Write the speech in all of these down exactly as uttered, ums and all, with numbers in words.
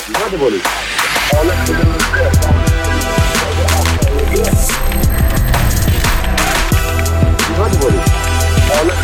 বিপদে বলি অনেক বিপদে বলি অনেক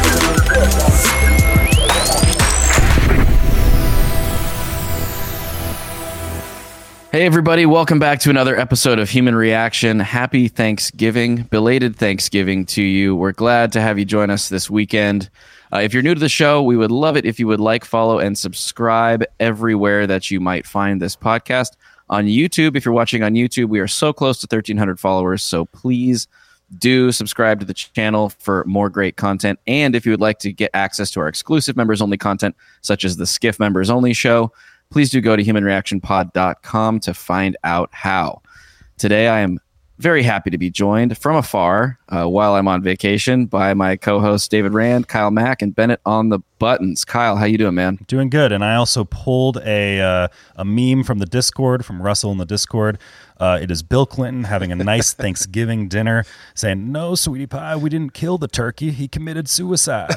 Hey everybody, welcome back to another episode of Human Reaction. Happy Thanksgiving, belated Thanksgiving to you. We're glad to have you join us this weekend. Uh, if you're new to the show, we would love it if you would like, follow, and subscribe everywhere that you might find this podcast. On YouTube, if you're watching on YouTube, we are so close to thirteen hundred followers, so please do subscribe to the channel for more great content. And if you would like to get access to our exclusive members-only content, such as the Skiff Members Only show, please do go to human reaction pod dot com to find out how. Today, I am very happy to be joined from afar uh, while I'm on vacation by my co-hosts David Rand, Kyle Mack, and Bennett on the buttons. Kyle, how you doing, man? Doing good. And I also pulled a uh, a meme from the Discord, from Russell in the Discord. Uh, it is Bill Clinton having a nice Thanksgiving dinner saying, "No, sweetie pie, we didn't kill the turkey. He committed suicide."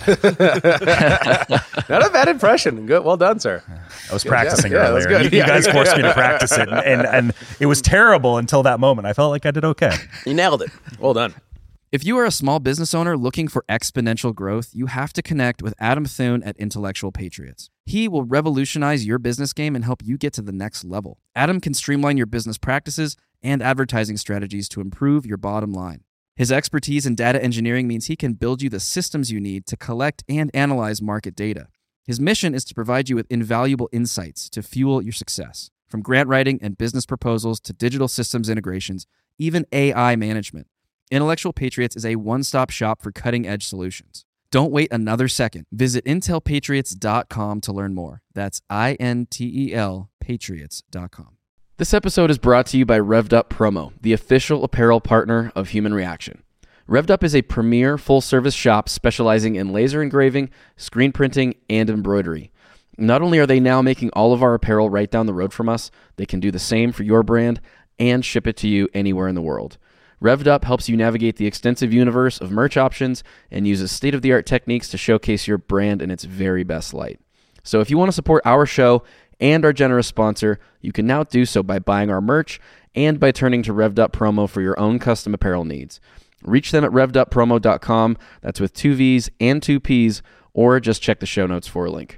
Not a bad impression. Good. Well done, sir. I was practicing yeah, earlier. Yeah, you, you yeah, guys yeah, forced yeah. me to practice it, and, and, and it was terrible until that moment. I felt like I did okay. You nailed it. Well done. If you are a small business owner looking for exponential growth, you have to connect with Adam Thune at Intellectual Patriots. He will revolutionize your business game and help you get to the next level. Adam can streamline your business practices and advertising strategies to improve your bottom line. His expertise in data engineering means he can build you the systems you need to collect and analyze market data. His mission is to provide you with invaluable insights to fuel your success. From grant writing and business proposals to digital systems integrations, even A I management, Intellectual Patriots is a one-stop shop for cutting-edge solutions. Don't wait another second. Visit intel patriots dot com to learn more. That's I N T E L patriots dot com. This episode is brought to you by Revved Up Promo, the official apparel partner of Human Reaction. Revved Up is a premier full-service shop specializing in laser engraving, screen printing, and embroidery. Not only are they now making all of our apparel right down the road from us, they can do the same for your brand and ship it to you anywhere in the world. Revved Up helps you navigate the extensive universe of merch options and uses state-of-the-art techniques to showcase your brand in its very best light. So if you want to support our show and our generous sponsor, you can now do so by buying our merch and by turning to Revved Up Promo for your own custom apparel needs. Reach them at revved up promo dot com. That's with two V's and two P's, or just check the show notes for a link.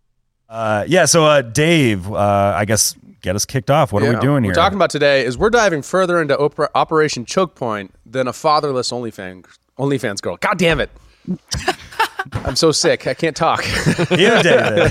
Uh, yeah, so uh, Dave, uh, I guess get us kicked off. What Yeah, are we doing we're here? We're talking about today is we're diving further into Oper- Operation Choke Point than a fatherless OnlyFans, OnlyFans girl. God damn it. I'm so sick. I can't talk. You,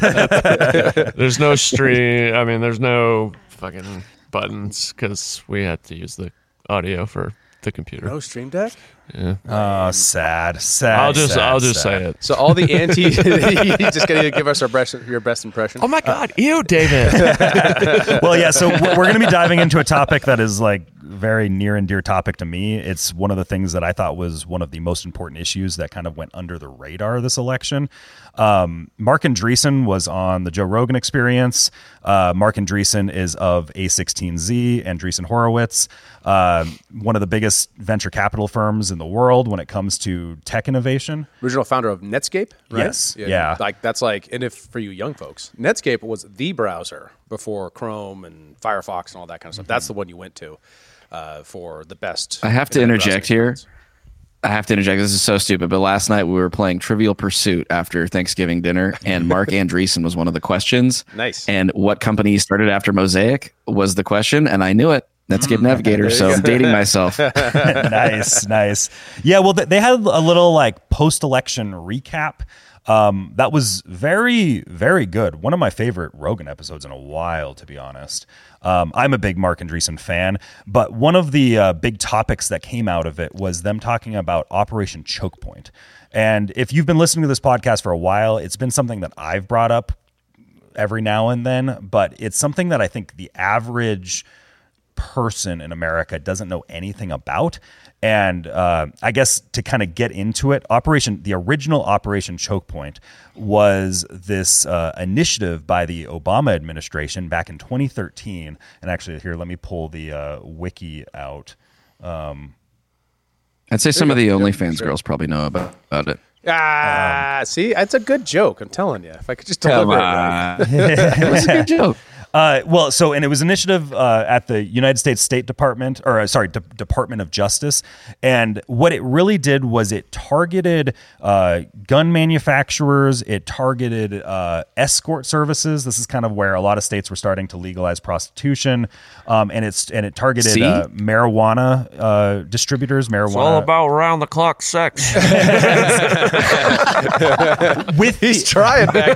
David. There's no stream. I mean, there's no fucking buttons because we had to use the audio for the computer. No Stream Deck? Yeah. Oh, sad, sad. I'll just sad, I'll just sad. say it. So all the anti, you just got to give us our best, your best impression. Oh my God, you, David. Well, yeah, so we're going to be diving into a topic that is like very near and dear topic to me. It's one of the things that I thought was one of the most important issues that kind of went under the radar this election. Um, Marc Andreessen was on the Joe Rogan Experience. Uh, Marc Andreessen is of A sixteen Z, Andreessen Horowitz, uh, one of the biggest venture capital firms in the world when it comes to tech innovation. Original founder of Netscape, right? Yes, yeah. Like that's like, and if for you young folks, Netscape was the browser before Chrome and Firefox and all that kind of stuff. Mm-hmm. That's the one you went to uh, for the best. I have to interject here. I have to interject. This is so stupid, but last night we were playing Trivial Pursuit after Thanksgiving dinner, and Marc Andreessen was one of the questions. Nice. And what company started after Mosaic was the question, and I knew it. Netscape Navigator, so I'm dating myself. Nice, nice. Yeah, well, they had a little like post-election recap. Um, that was very, very good. One of my favorite Rogan episodes in a while, to be honest. Um, I'm a big Marc Andreessen fan, but one of the uh, big topics that came out of it was them talking about Operation Choke Point. And if you've been listening to this podcast for a while, it's been something that I've brought up every now and then, but it's something that I think the average person in America doesn't know anything about. And uh, I guess to kind of get into it, Operation, the original Operation Choke Point was this uh, initiative by the Obama administration back in twenty thirteen. And actually, here, let me pull the uh, wiki out. Um, I'd say some of the OnlyFans girls probably know about, about it. Ah, um, see, it's a good joke. I'm telling you. If I could just Come deliver on. it right. It was a good joke. Uh, well, so and it was an initiative uh, at the United States State Department, or uh, sorry, De- Department of Justice, and what it really did was it targeted uh, gun manufacturers, it targeted uh, escort services. This is kind of where a lot of states were starting to legalize prostitution, um, and it's and it targeted uh, marijuana uh, distributors, marijuana. It's all about round the clock sex. with He's trying back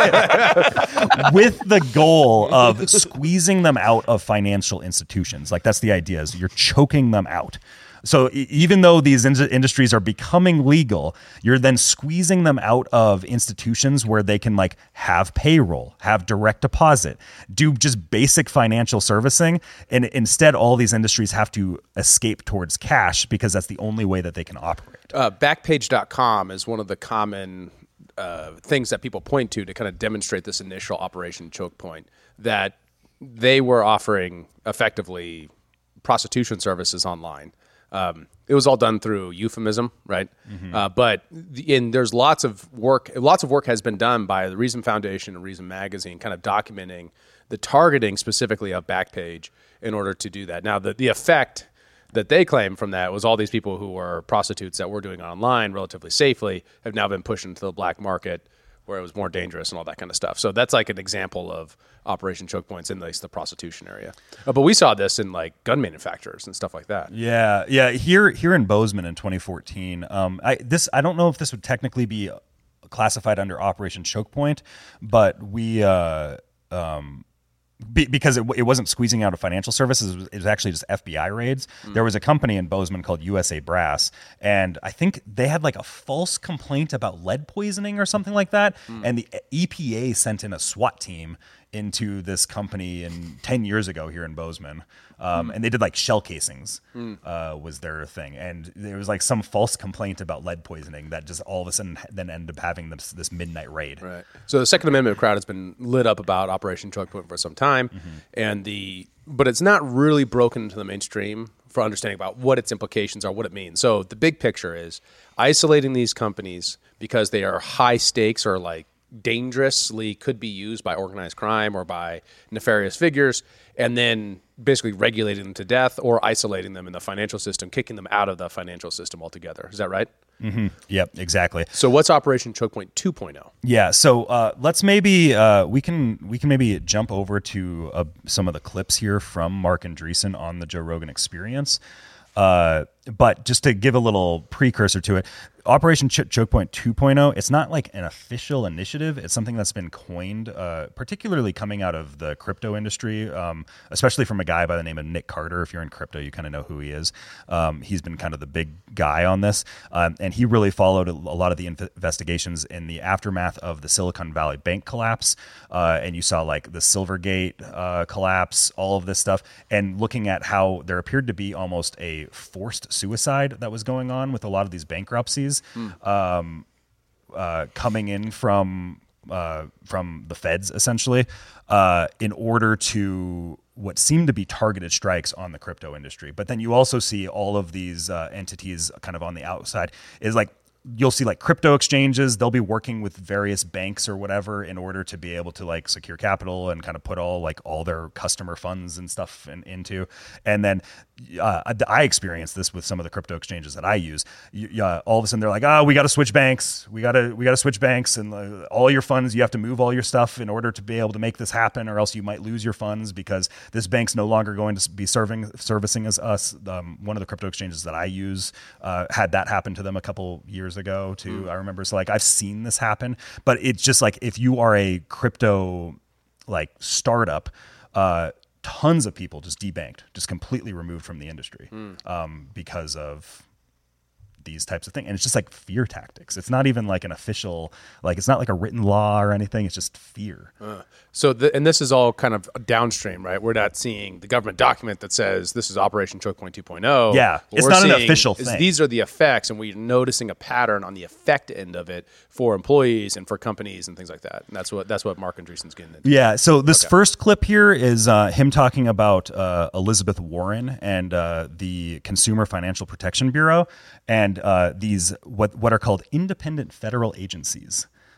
there. with the goal of squeezing them out of financial institutions. Like that's the idea, is you're choking them out. So e- even though these in- industries are becoming legal, you're then squeezing them out of institutions where they can like have payroll, have direct deposit, do just basic financial servicing. And instead, all these industries have to escape towards cash because that's the only way that they can operate. Uh, Backpage dot com is one of the common uh, things that people point to to kind of demonstrate this initial Operation Choke Point, that they were offering effectively prostitution services online. Um, it was all done through euphemism, right? Mm-hmm. Uh, but the, and there's lots of work. Lots of work has been done by the Reason Foundation and Reason Magazine, kind of documenting the targeting specifically of Backpage in order to do that. Now, the the effect that they claim from that was all these people who were prostitutes that were doing it online relatively safely have now been pushed into the black market, where it was more dangerous and all that kind of stuff. So that's like an example of Operation Choke Points in the, the prostitution area. Uh, but we saw this in like gun manufacturers and stuff like that. Yeah, yeah. Here, here in Bozeman in twenty fourteen, um, I this I don't know if this would technically be classified under Operation Choke Point, but we. Uh, um, Be, because it, it wasn't squeezing out of financial services. It was, it was actually just F B I raids. Mm. There was a company in Bozeman called U S A Brass, and I think they had like a false complaint about lead poisoning or something like that. Mm. And the E P A sent in a SWAT team into this company in ten years ago here in Bozeman. Um, mm. And they did like shell casings mm. uh, was their thing. And there was like some false complaint about lead poisoning that just all of a sudden then ended up having this, this midnight raid. Right. So the Second Amendment crowd has been lit up about Operation Choke Point for some time. Mm-hmm. And the, but it's not really broken into the mainstream for understanding about what its implications are, what it means. So the big picture is isolating these companies because they are high stakes or like dangerously could be used by organized crime or by nefarious figures, and then basically regulating them to death or isolating them in the financial system, kicking them out of the financial system altogether. Is that right? Mm-hmm. Yep, exactly. So what's Operation Choke Point two point oh? Yeah, so uh, let's maybe uh, we can we can maybe jump over to uh, some of the clips here from Marc Andreessen on the Joe Rogan Experience. Uh, but just to give a little precursor to it, Operation Ch- Choke Point two point oh, it's not like an official initiative. It's something that's been coined, uh, particularly coming out of the crypto industry, um, especially from a guy by the name of Nick Carter. If you're in crypto, you kind of know who he is. Um, he's been kind of the big guy on this. Um, and he really followed a, a lot of the inv- investigations in the aftermath of the Silicon Valley Bank collapse. Uh, and you saw like the Silvergate uh, collapse, all of this stuff, and looking at how there appeared to be almost a forced suicide that was going on with a lot of these bankruptcies. Mm. Um, uh, coming in from uh, from the feds, essentially, uh, in order to what seemed to be targeted strikes on the crypto industry. But then you also see all of these uh, entities kind of on the outside. Is like you'll see like crypto exchanges, they'll be working with various banks or whatever in order to be able to like secure capital and kind of put all like all their customer funds and stuff in, into. And then uh, I experienced this with some of the crypto exchanges that I use. You, uh, all of a sudden they're like, oh, we got to switch banks. We got to, we got to switch banks and uh, all your funds, you have to move all your stuff in order to be able to make this happen, or else you might lose your funds because this bank's no longer going to be serving, servicing as us. Um, one of the crypto exchanges that I use uh, had that happen to them a couple years ago too. Mm. I remember. So like I've seen this happen, but it's just like if you are a crypto like startup, uh, tons of people just debanked, just completely removed from the industry mm. um, because of these types of things. And it's just like fear tactics. It's not even like an official, like it's not like a written law or anything. It's just fear. Uh, so, the, and this is all kind of downstream, right? We're not seeing the government document that says this is Operation Choke Point two point oh. Yeah, what it's not an official thing. These are the effects, and we're noticing a pattern on the effect end of it for employees and for companies and things like that. And that's what that's what Marc Andreessen's getting into. Yeah. So this okay. first clip here is uh, him talking about uh, Elizabeth Warren and uh, the Consumer Financial Protection Bureau and uh, these what what are called independent federal agencies.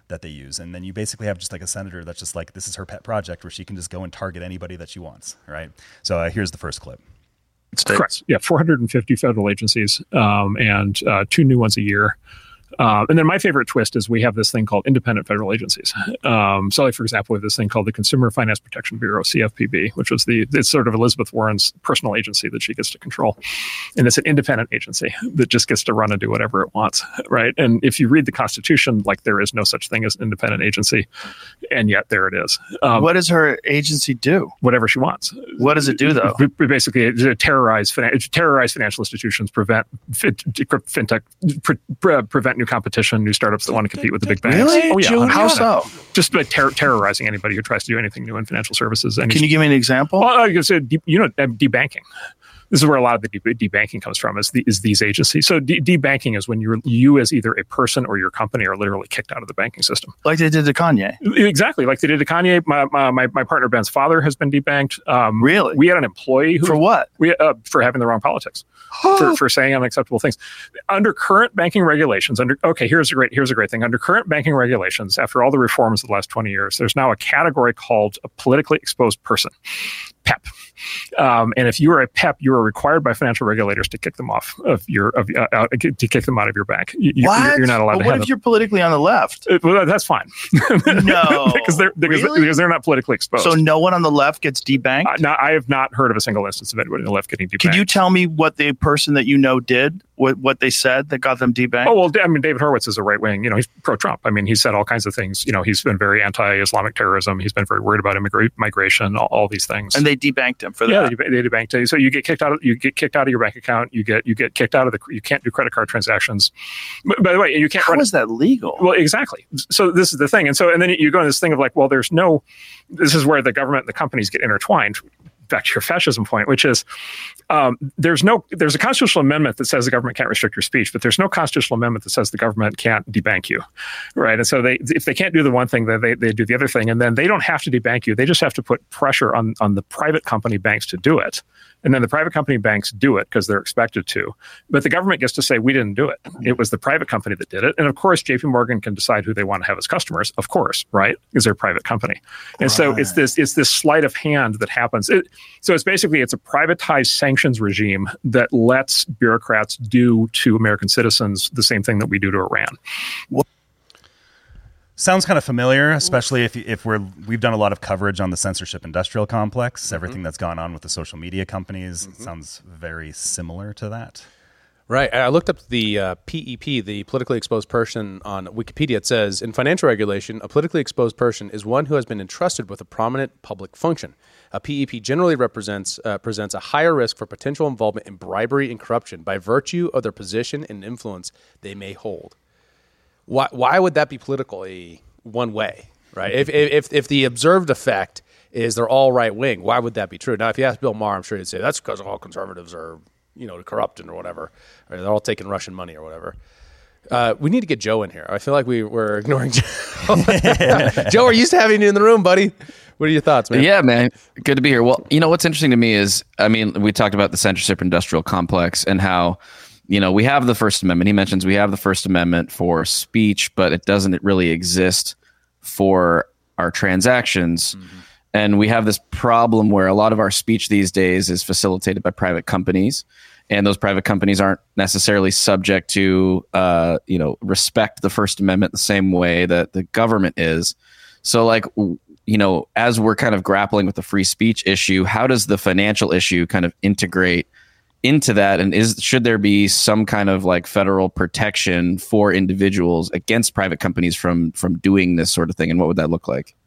that they use. And then you basically have just like a senator that's just like, this is her pet project where she can just go and target anybody that she wants, right? So uh, here's the first clip. States. Correct. Yeah, four hundred fifty federal agencies um, and uh, two new ones a year. Uh, and then my favorite twist is we have this thing called independent federal agencies. Um, so, like, for example, we have this thing called the Consumer Finance Protection Bureau, C F P B, which was the it's sort of Elizabeth Warren's personal agency that she gets to control. And it's an independent agency that just gets to run and do whatever it wants, right? And if you read the Constitution, like, there is no such thing as an independent agency, and yet there it is. Um, what does her agency do? Whatever she wants. What does it do, though? Basically, it terrorize, it terrorize financial institutions, prevent fintech, pre, pre, prevent new competition, new startups that want to compete with the big banks. Really? Oh, yeah. How so? Just by ter- terrorizing anybody who tries to do anything new in financial services. And Can you give me an example? Well, like I said, you know, debanking. This is where a lot of the debanking comes from, is, the, is these agencies. So de- debanking is when you're, you as either a person or your company are literally kicked out of the banking system. Like they did to Kanye. Exactly, like they did to Kanye. My my, my partner Ben's father has been debanked. Um, really? We had an employee who... For what? We uh, For having the wrong politics. for, for saying unacceptable things. Under current banking regulations, under okay, here's a great here's a great thing. Under current banking regulations, after all the reforms of the last twenty years, there's now a category called a politically exposed person, P E P. Um, and if you are a P E P, you are required by financial regulators to kick them off of your of uh, uh, to kick them out of your bank. You, what? You're, you're not allowed but to what have if them. You're politically on the left? Uh, well, that's fine. No, because they're because, really? because they're not politically exposed. So no one on the left gets debanked? Uh, no, I have not heard of a single instance of anybody on the left getting debanked. Can you tell me what the person that you know did? What what they said that got them debanked? Oh, well, I mean, David Horowitz is a right wing. You know, he's pro-Trump. I mean, he said all kinds of things. You know, he's been very anti-Islamic terrorism. He's been very worried about immigra- migration, all, all these things. And they debanked him for yeah, that. Yeah, they, they debanked it. So you get kicked out of you get kicked out of your bank account. You get you get kicked out of the. You can't do credit card transactions. But, by the way, you can't. How run, is that legal? Well, exactly. So this is the thing, and so and then you go into this thing of like, well, there's no. This is where the government and the companies get intertwined. Back to your fascism point, which is um, there's no there's a constitutional amendment that says the government can't restrict your speech, but there's no constitutional amendment that says the government can't debank you, right? And so they if they can't do the one thing, then they they do the other thing, and then they don't have to debank you. They just have to put pressure on on the private company banks to do it, and then the private company banks do it because they're expected to. But the government gets to say we didn't do it. It was the private company that did it, and of course J P Morgan can decide who they want to have as customers, of course, right? Because they're a private company, and right. so it's this it's this sleight of hand that happens. It, So it's basically, it's a privatized sanctions regime that lets bureaucrats do to American citizens the same thing that we do to Iran. Sounds kind of familiar, especially if if we're we've done a lot of coverage on the censorship industrial complex, mm-hmm. everything that's gone on with the social media companies. Mm-hmm. Sounds very similar to that. Right. I looked up the uh, P E P, the politically exposed person, on Wikipedia. It says, in financial regulation, a politically exposed person is one who has been entrusted with a prominent public function. A P E P generally represents uh, presents a higher risk for potential involvement in bribery and corruption by virtue of their position and influence they may hold. Why why would that be politically one way, right? If if if the observed effect is they're all right wing, why would that be true? Now, if you ask Bill Maher, I'm sure he'd say that's because all conservatives are, you know, corrupt and or whatever, or they're all taking Russian money or whatever. Uh, we need to get Joe in here. I feel like we were ignoring Joe. Joe, we're used to having you in the room, buddy. What are your thoughts, man? Yeah, man. Good to be here. Well, you know, what's interesting to me is, I mean, we talked about the censorship industrial complex and how, you know, we have the First Amendment. He mentions we have the First Amendment for speech, but it doesn't really exist for our transactions. Mm-hmm. And we have this problem where a lot of our speech these days is facilitated by private companies. And those private companies aren't necessarily subject to, uh, you know, respect the First Amendment the same way that the government is. So, like, you know, as we're kind of grappling with the free speech issue, how does the financial issue kind of integrate into that? And is should there be some kind of like federal protection for individuals against private companies from from doing this sort of thing? And what would that look like?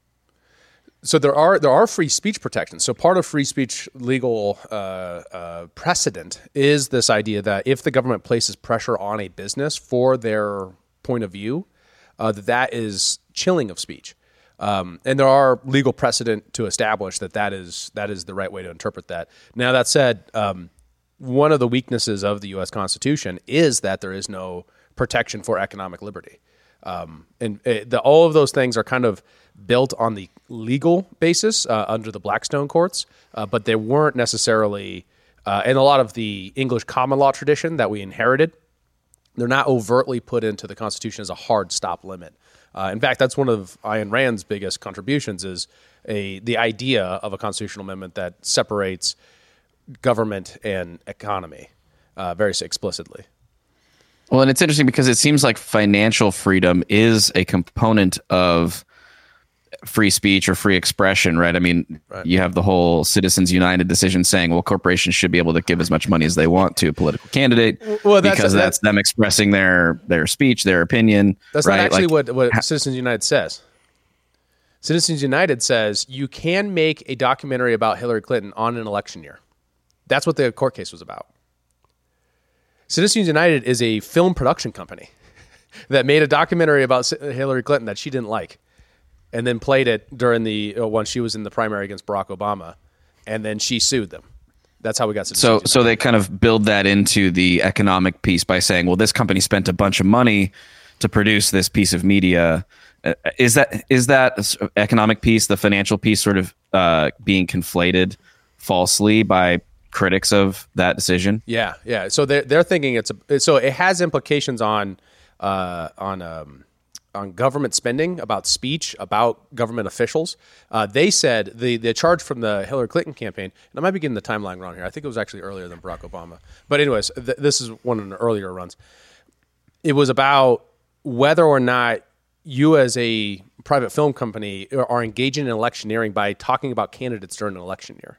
So there are there are free speech protections. So part of free speech legal uh, uh, precedent is this idea that if the government places pressure on a business for their point of view, uh, that that is chilling of speech. Um, and there are legal precedent to establish that that is that is the right way to interpret that. Now, that said, um, one of the weaknesses of the U S Constitution is that there is no protection for economic liberty. Um, and it, the, all of those things are kind of built on the legal basis uh, under the Blackstone courts, uh, but they weren't necessarily, uh, in a lot of the English common law tradition that we inherited, they're not overtly put into the Constitution as a hard stop limit. Uh, in fact, that's one of Ayn Rand's biggest contributions is a the idea of a constitutional amendment that separates government and economy uh, very explicitly. Well, and it's interesting because it seems like financial freedom is a component of free speech or free expression, right? I mean, right. You have the whole Citizens United decision saying, well, corporations should be able to give as much money as they want to a political candidate well, that's, because that's, that's them expressing their their speech, their opinion. That's right? not actually like, what, what ha- Citizens United says. Citizens United says you can make a documentary about Hillary Clinton on an election year. That's what the court case was about. Citizens United is a film production company that made a documentary about Hillary Clinton that she didn't like, and then played it during the uh, when she was in the primary against Barack Obama, and then she sued them. That's how we got Citizens so. United. So they kind of build that into the economic piece by saying, well, this company spent a bunch of money to produce this piece of media. Uh, is that is that economic piece, the financial piece, sort of uh, being conflated falsely by critics of that decision? Yeah, yeah. So they're they're thinking it's a, so it has implications on uh, on um, on government spending, about speech, about government officials. Uh, they said the the charge from the Hillary Clinton campaign, and I might be getting the timeline wrong here. I think it was actually earlier than Barack Obama. But anyways, th- this is one of the earlier runs. It was about whether or not you as a private film company are engaging in electioneering by talking about candidates during an election year.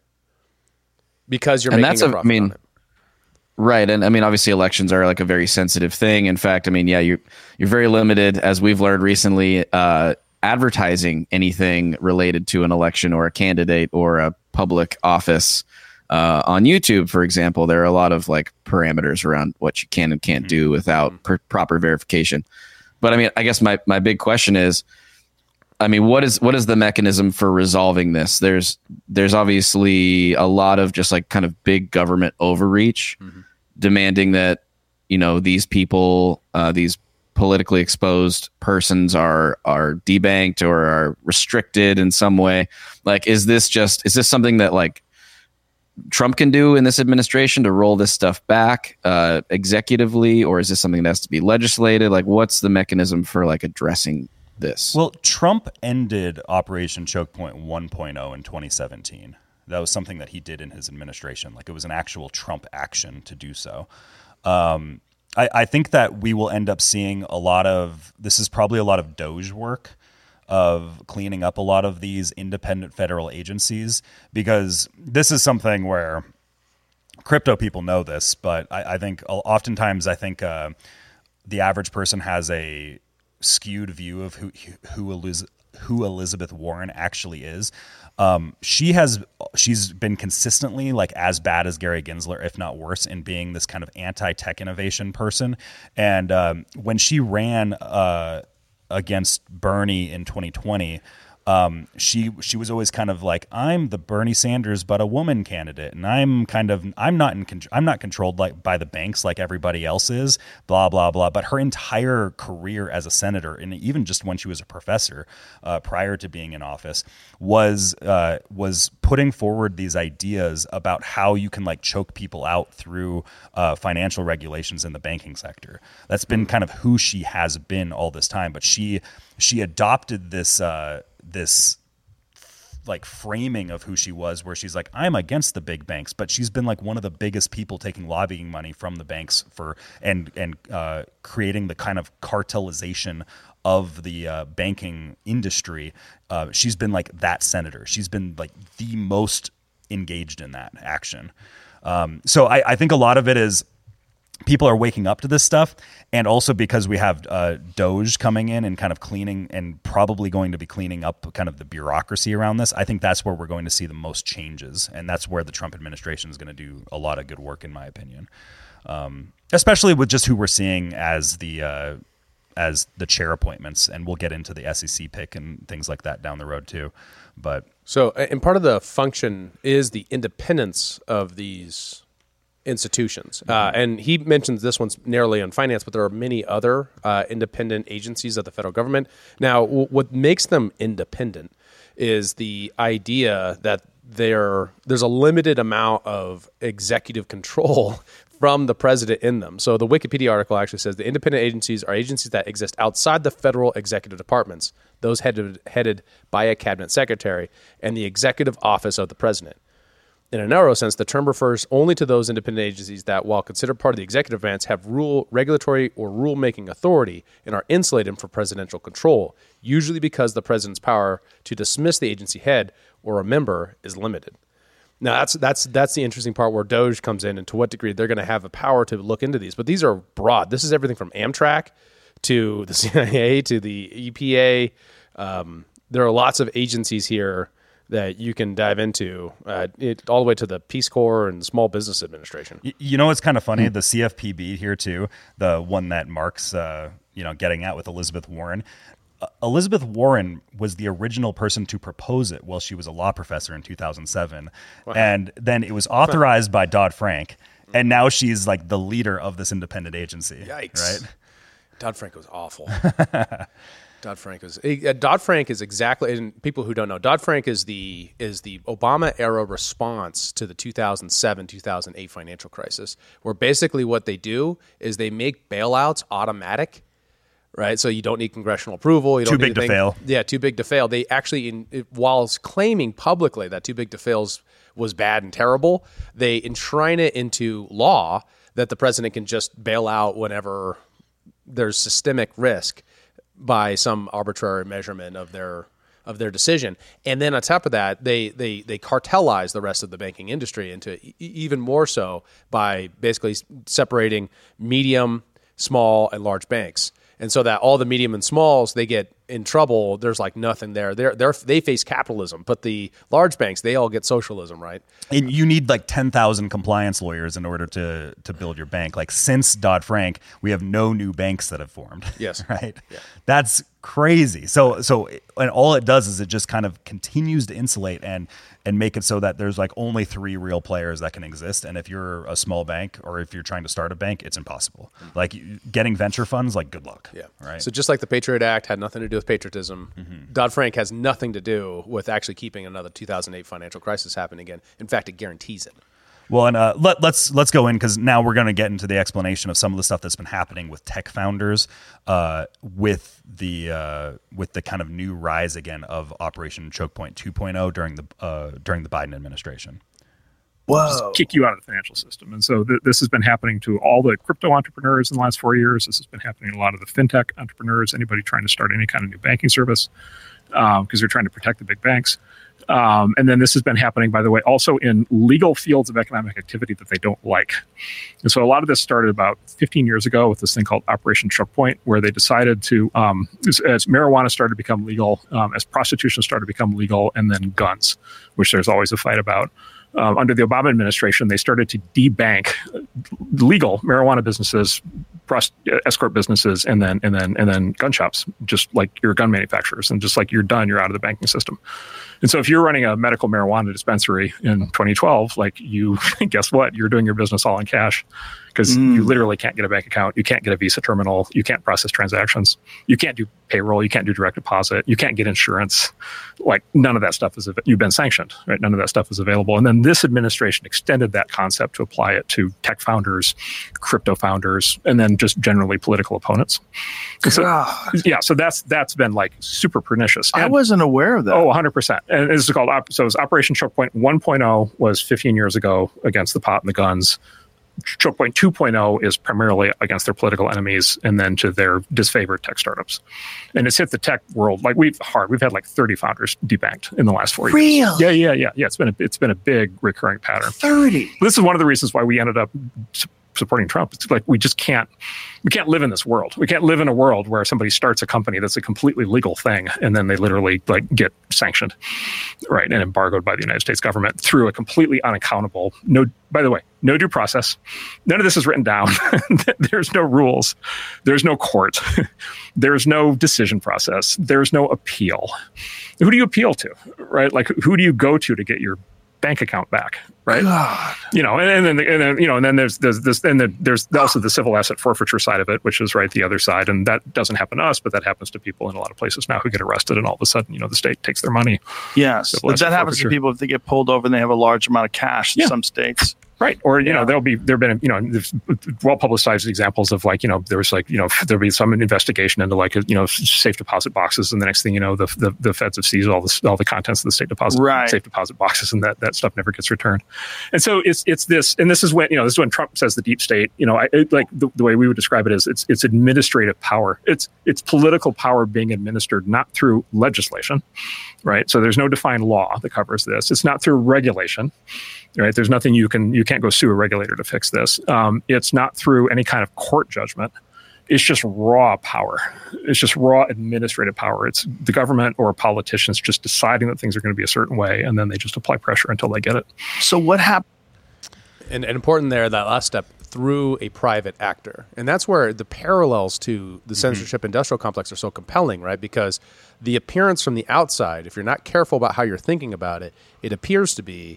Because you're and making that's a a, profit I mean, on it. Right. And I mean, obviously elections are like a very sensitive thing. In fact, I mean, yeah, you're, you're very limited, as we've learned recently, uh, advertising anything related to an election or a candidate or a public office. Uh, on YouTube, for example, there are a lot of like parameters around what you can and can't do without Mm-hmm. per- proper verification. But I mean, I guess my, my big question is, I mean, what is what is the mechanism for resolving this? There's there's obviously a lot of just like kind of big government overreach, mm-hmm. demanding that, you know, these people, uh, these politically exposed persons are are debanked or are restricted in some way. Like, is this just is this something that like Trump can do in this administration to roll this stuff back uh, executively, or is this something that has to be legislated? Like, what's the mechanism for like addressing this? Well, Trump ended Operation Choke Point one point oh in twenty seventeen. That was something that he did in his administration. Like, it was an actual Trump action to do so. Um, I, I think that we will end up seeing a lot of, this is probably a lot of Doge work of cleaning up a lot of these independent federal agencies, because this is something where crypto people know this, but I, I think oftentimes I think uh, the average person has a skewed view of who who, Eliz- who Elizabeth Warren actually is. Um, she has she's been consistently like as bad as Gary Gensler, if not worse, in being this kind of anti-tech innovation person. And um, when she ran uh, against Bernie in twenty twenty, um, she she was always kind of like, I'm the Bernie Sanders but a woman candidate, and I'm kind of I'm not in con- I'm not controlled like by the banks like everybody else is, blah blah blah. But her entire career as a senator, and even just when she was a professor uh, prior to being in office, was uh, was putting forward these ideas about how you can like choke people out through uh, financial regulations in the banking sector. That's been kind of who she has been all this time. But she she adopted this. Uh, this like framing of who she was, where she's like, I'm against the big banks, but she's been like one of the biggest people taking lobbying money from the banks for and and uh, creating the kind of cartelization of the uh, banking industry. Uh, she's been like that senator. She's been like the most engaged in that action. Um, so I, I think a lot of it is people are waking up to this stuff, and also because we have uh, Doge coming in and kind of cleaning and probably going to be cleaning up kind of the bureaucracy around this. I think that's where we're going to see the most changes, and that's where the Trump administration is going to do a lot of good work, in my opinion, um, especially with just who we're seeing as the uh, as the chair appointments, and we'll get into the S E C pick and things like that down the road too. But so, and part of the function is the independence of these institutions. Uh, and he mentions this one's narrowly on finance, but there are many other uh, independent agencies of the federal government. Now, w- what makes them independent is the idea that there there's a limited amount of executive control from the president in them. So the Wikipedia article actually says the independent agencies are agencies that exist outside the federal executive departments, those headed headed by a cabinet secretary, and the executive office of the president. In a narrow sense, the term refers only to those independent agencies that, while considered part of the executive branch, have rule, regulatory, or rule-making authority and are insulated from presidential control, usually because the president's power to dismiss the agency head or a member is limited. Now, that's that's that's the interesting part where DOJ comes in and to what degree they're going to have a power to look into these. But these are broad. This is everything from Amtrak to the C I A to the E P A. Um, there are lots of agencies here that you can dive into, uh, it, all the way to the Peace Corps and Small Business Administration. You know, it's kind of funny, the C F P B here too, the one that Mark's, uh, you know, getting at with Elizabeth Warren. Uh, Elizabeth Warren was the original person to propose it while she was a law professor in two thousand seven. Wow. And then it was authorized by Dodd-Frank. And now she's like the leader of this independent agency. Yikes. Right? Dodd-Frank was awful. Dodd-Frank is uh, Dodd-Frank is exactly, and people who don't know, Dodd-Frank is the is the Obama era response to the two thousand seven two thousand eight financial crisis, where basically what they do is they make bailouts automatic, right? So you don't need congressional approval. You don't too need big to anything. fail. Yeah, too big to fail. They actually, in, it, while claiming publicly that too big to fail was bad and terrible, they enshrine it into law that the president can just bail out whenever there's systemic risk by some arbitrary measurement of their of their decision. And then on top of that, they they they cartelize the rest of the banking industry into e- even more so by basically separating medium, small, and large banks. And so that all the medium and smalls, they get in trouble. There's like nothing there. They're, they're, they face capitalism, but the large banks, they all get socialism, right? And you need like ten thousand compliance lawyers in order to to build your bank. Like since Dodd-Frank, we have no new banks that have formed. Yes. Right? Yeah. That's crazy. So so and all it does is it just kind of continues to insulate and and make it so that there's like only three real players that can exist. And if you're a small bank or if you're trying to start a bank, it's impossible. Mm-hmm. Like getting venture funds, like good luck. Yeah. Right. So just like the Patriot Act had nothing to do with patriotism, mm-hmm. Dodd-Frank has nothing to do with actually keeping another two thousand eight financial crisis happen again. In fact, it guarantees it. Well, and uh, let, let's let's go in because now we're going to get into the explanation of some of the stuff that's been happening with tech founders, uh, with the uh, with the kind of new rise again of Operation Choke Point two point oh during the uh, during the Biden administration. Whoa! Kick you out of the financial system, and so th- this has been happening to all the crypto entrepreneurs in the last four years. This has been happening to a lot of the fintech entrepreneurs. Anybody trying to start any kind of new banking service because um, they're trying to protect the big banks. Um, and then this has been happening, by the way, also in legal fields of economic activity that they don't like. And so a lot of this started about fifteen years ago with this thing called Operation Choke Point, where they decided to, um, as, as marijuana started to become legal, um, as prostitution started to become legal, and then guns, which there's always a fight about. Um, under the Obama administration, they started to debank legal marijuana businesses, prost- escort businesses, and then and then and then gun shops, just like your gun manufacturers, and just like you're done, you're out of the banking system. And so, if you're running a medical marijuana dispensary in twenty twelve, like you, guess what? You're doing your business all in cash because mm. you literally can't get a bank account, you can't get a Visa terminal, you can't process transactions, you can't do payroll, you can't do direct deposit, you can't get insurance. Like none of that stuff is, you've been sanctioned, right? None of that stuff is available. And then this administration extended that concept to apply it to tech founders, crypto founders, and then just generally political opponents. So, yeah, so that's that's been like super pernicious. I And, wasn't aware of that. Oh, one hundred percent. And this is called, op- so it was Operation Choke Point one point oh was fifteen years ago against the pot and the guns. Choke Point two point oh is primarily against their political enemies and then to their disfavored tech startups. And it's hit the tech world like we've hard. We've had like thirty founders debanked in the last four years. Real? Yeah, yeah, yeah. Yeah, it's been a, it's been a big recurring pattern. thirty This is one of the reasons why we ended up su- supporting Trump. It's like we just can't we can't live in this world. We can't live in a world where somebody starts a company that's a completely legal thing and then they literally like get sanctioned, right, and embargoed by the United States government through a completely unaccountable, no, by the way, no due process. None of this is written down. There's no rules. There's no court. There's no decision process. There's no appeal. Who do you appeal to, right? Like who do you go to to get your bank account back, right? God. You know, and, and then and then you know, and then there's there's this, and then there's also the civil asset forfeiture side of it, which is right the other side, and that doesn't happen to us, but that happens to people in a lot of places now who get arrested, and all of a sudden, you know, the state takes their money. Yes, but that happens to people if they get pulled over and they have a large amount of cash in Yeah. some states. Right. Or, you Yeah. know, there'll be, there've been, you know, there's well publicized examples of like, you know, there was like, you know, there'll be some investigation into like, you know, safe deposit boxes. And the next thing you know, the the, the feds have seized all the, all the contents of the state deposit, Right. safe deposit boxes, and that, that stuff never gets returned. And so it's, it's this, and this is when, you know, this is when Trump says the deep state, you know, I, it, like the, the way we would describe it is it's, it's administrative power. It's, it's political power being administered, not through legislation, right? So there's no defined law that covers this. It's not through regulation. Right, there's nothing you can you can't go sue a regulator to fix this. Um, it's not through any kind of court judgment. It's just raw power. It's just raw administrative power. It's the government or politicians just deciding that things are going to be a certain way, and then they just apply pressure until they get it. So what happened? And, and important there, that last step, through a private actor. And that's where the parallels to the censorship industrial complex are so compelling, right? Because the appearance from the outside, if you're not careful about how you're thinking about it, it appears to be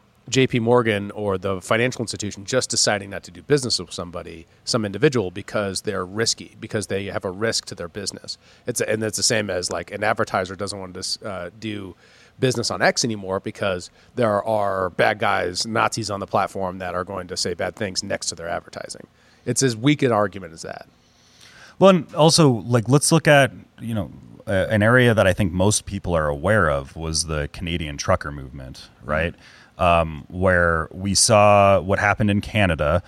J P Morgan or the financial institution just deciding not to do business with somebody, some individual, because they're risky, because they have a risk to their business. It's a, and it's the same as like an advertiser doesn't want to uh, do business on X anymore because there are bad guys, Nazis on the platform that are going to say bad things next to their advertising. It's as weak an argument as that. Well, and also, like, let's look at, you know, uh, an area that I think most people are aware of was the Canadian trucker movement, right? Um, where we saw what happened in Canada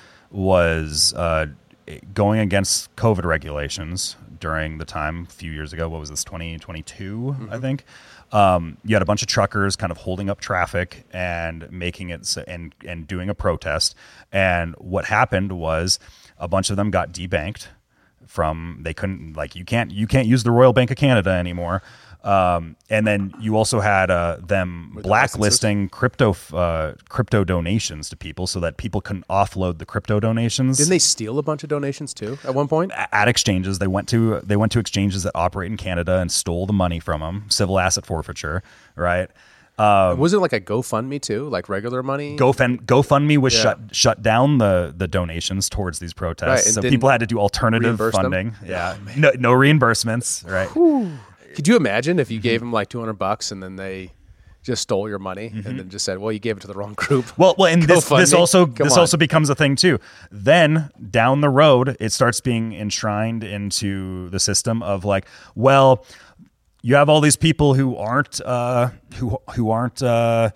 was uh, going against COVID regulations during the time a few years ago. What was this, twenty twenty-two, mm-hmm. I think? Um, you had a bunch of truckers kind of holding up traffic and making it so, and and doing a protest. And what happened was a bunch of them got debanked from, they couldn't, like, you can't you can't use the Royal Bank of Canada anymore. Um, and then you also had uh, them With blacklisting crypto uh, crypto donations to people so that people couldn't offload the crypto donations. Didn't they steal a bunch of donations too at one point? At exchanges, they went to they went to exchanges that operate in Canada and stole the money from them. Civil asset forfeiture, right? Um, Was it like a GoFundMe too, like regular money? GoFund, GoFundMe was Yeah. shut shut down the the donations towards these protests, Right, and so didn't people had to do alternative reimburse them? funding. Yeah, no, no reimbursements, right? Could you imagine if you gave them like two hundred bucks and then they just stole your money and then just said, well, you gave it to the wrong group? Well, well, and this, this GoFundMe? also Come this on. also becomes a thing too. Then down the road, it starts being enshrined into the system of like, well, you have all these people who aren't uh, who who aren't uh,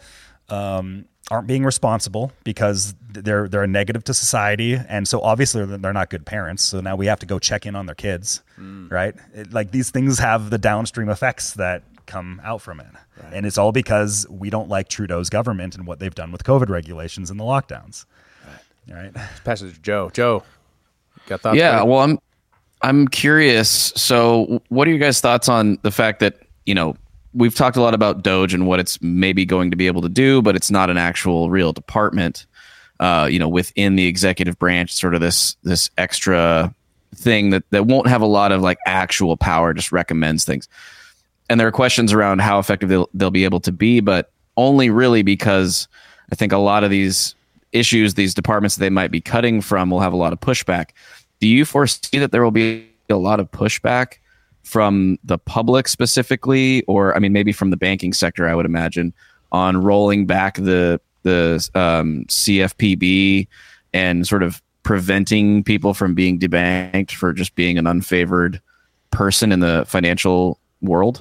um, aren't being responsible because they're they're a negative to society, and so obviously they're not good parents. So now we have to go check in on their kids, Mm. right? It, like these things have the downstream effects that come out from it, right. And it's all because we don't like Trudeau's government and what they've done with COVID regulations and the lockdowns. Right? Right. Pass it to Joe. Joe, got thoughts? Yeah, buddy? well, I'm I'm curious. So, what are your guys' thoughts on the fact that, you know, we've talked a lot about Doge and what it's maybe going to be able to do, but it's not an actual real department, uh, you know, within the executive branch, sort of this this extra thing that, that won't have a lot of like actual power, just recommends things. And there are questions around how effective they'll, they'll be able to be, but only really because I think a lot of these issues, these departments that they might be cutting from will have a lot of pushback. Do you foresee that there will be a lot of pushback from the public specifically, or I mean, maybe from the banking sector, I would imagine, on rolling back the the um, C F P B and sort of preventing people from being debanked for just being an unfavored person in the financial world?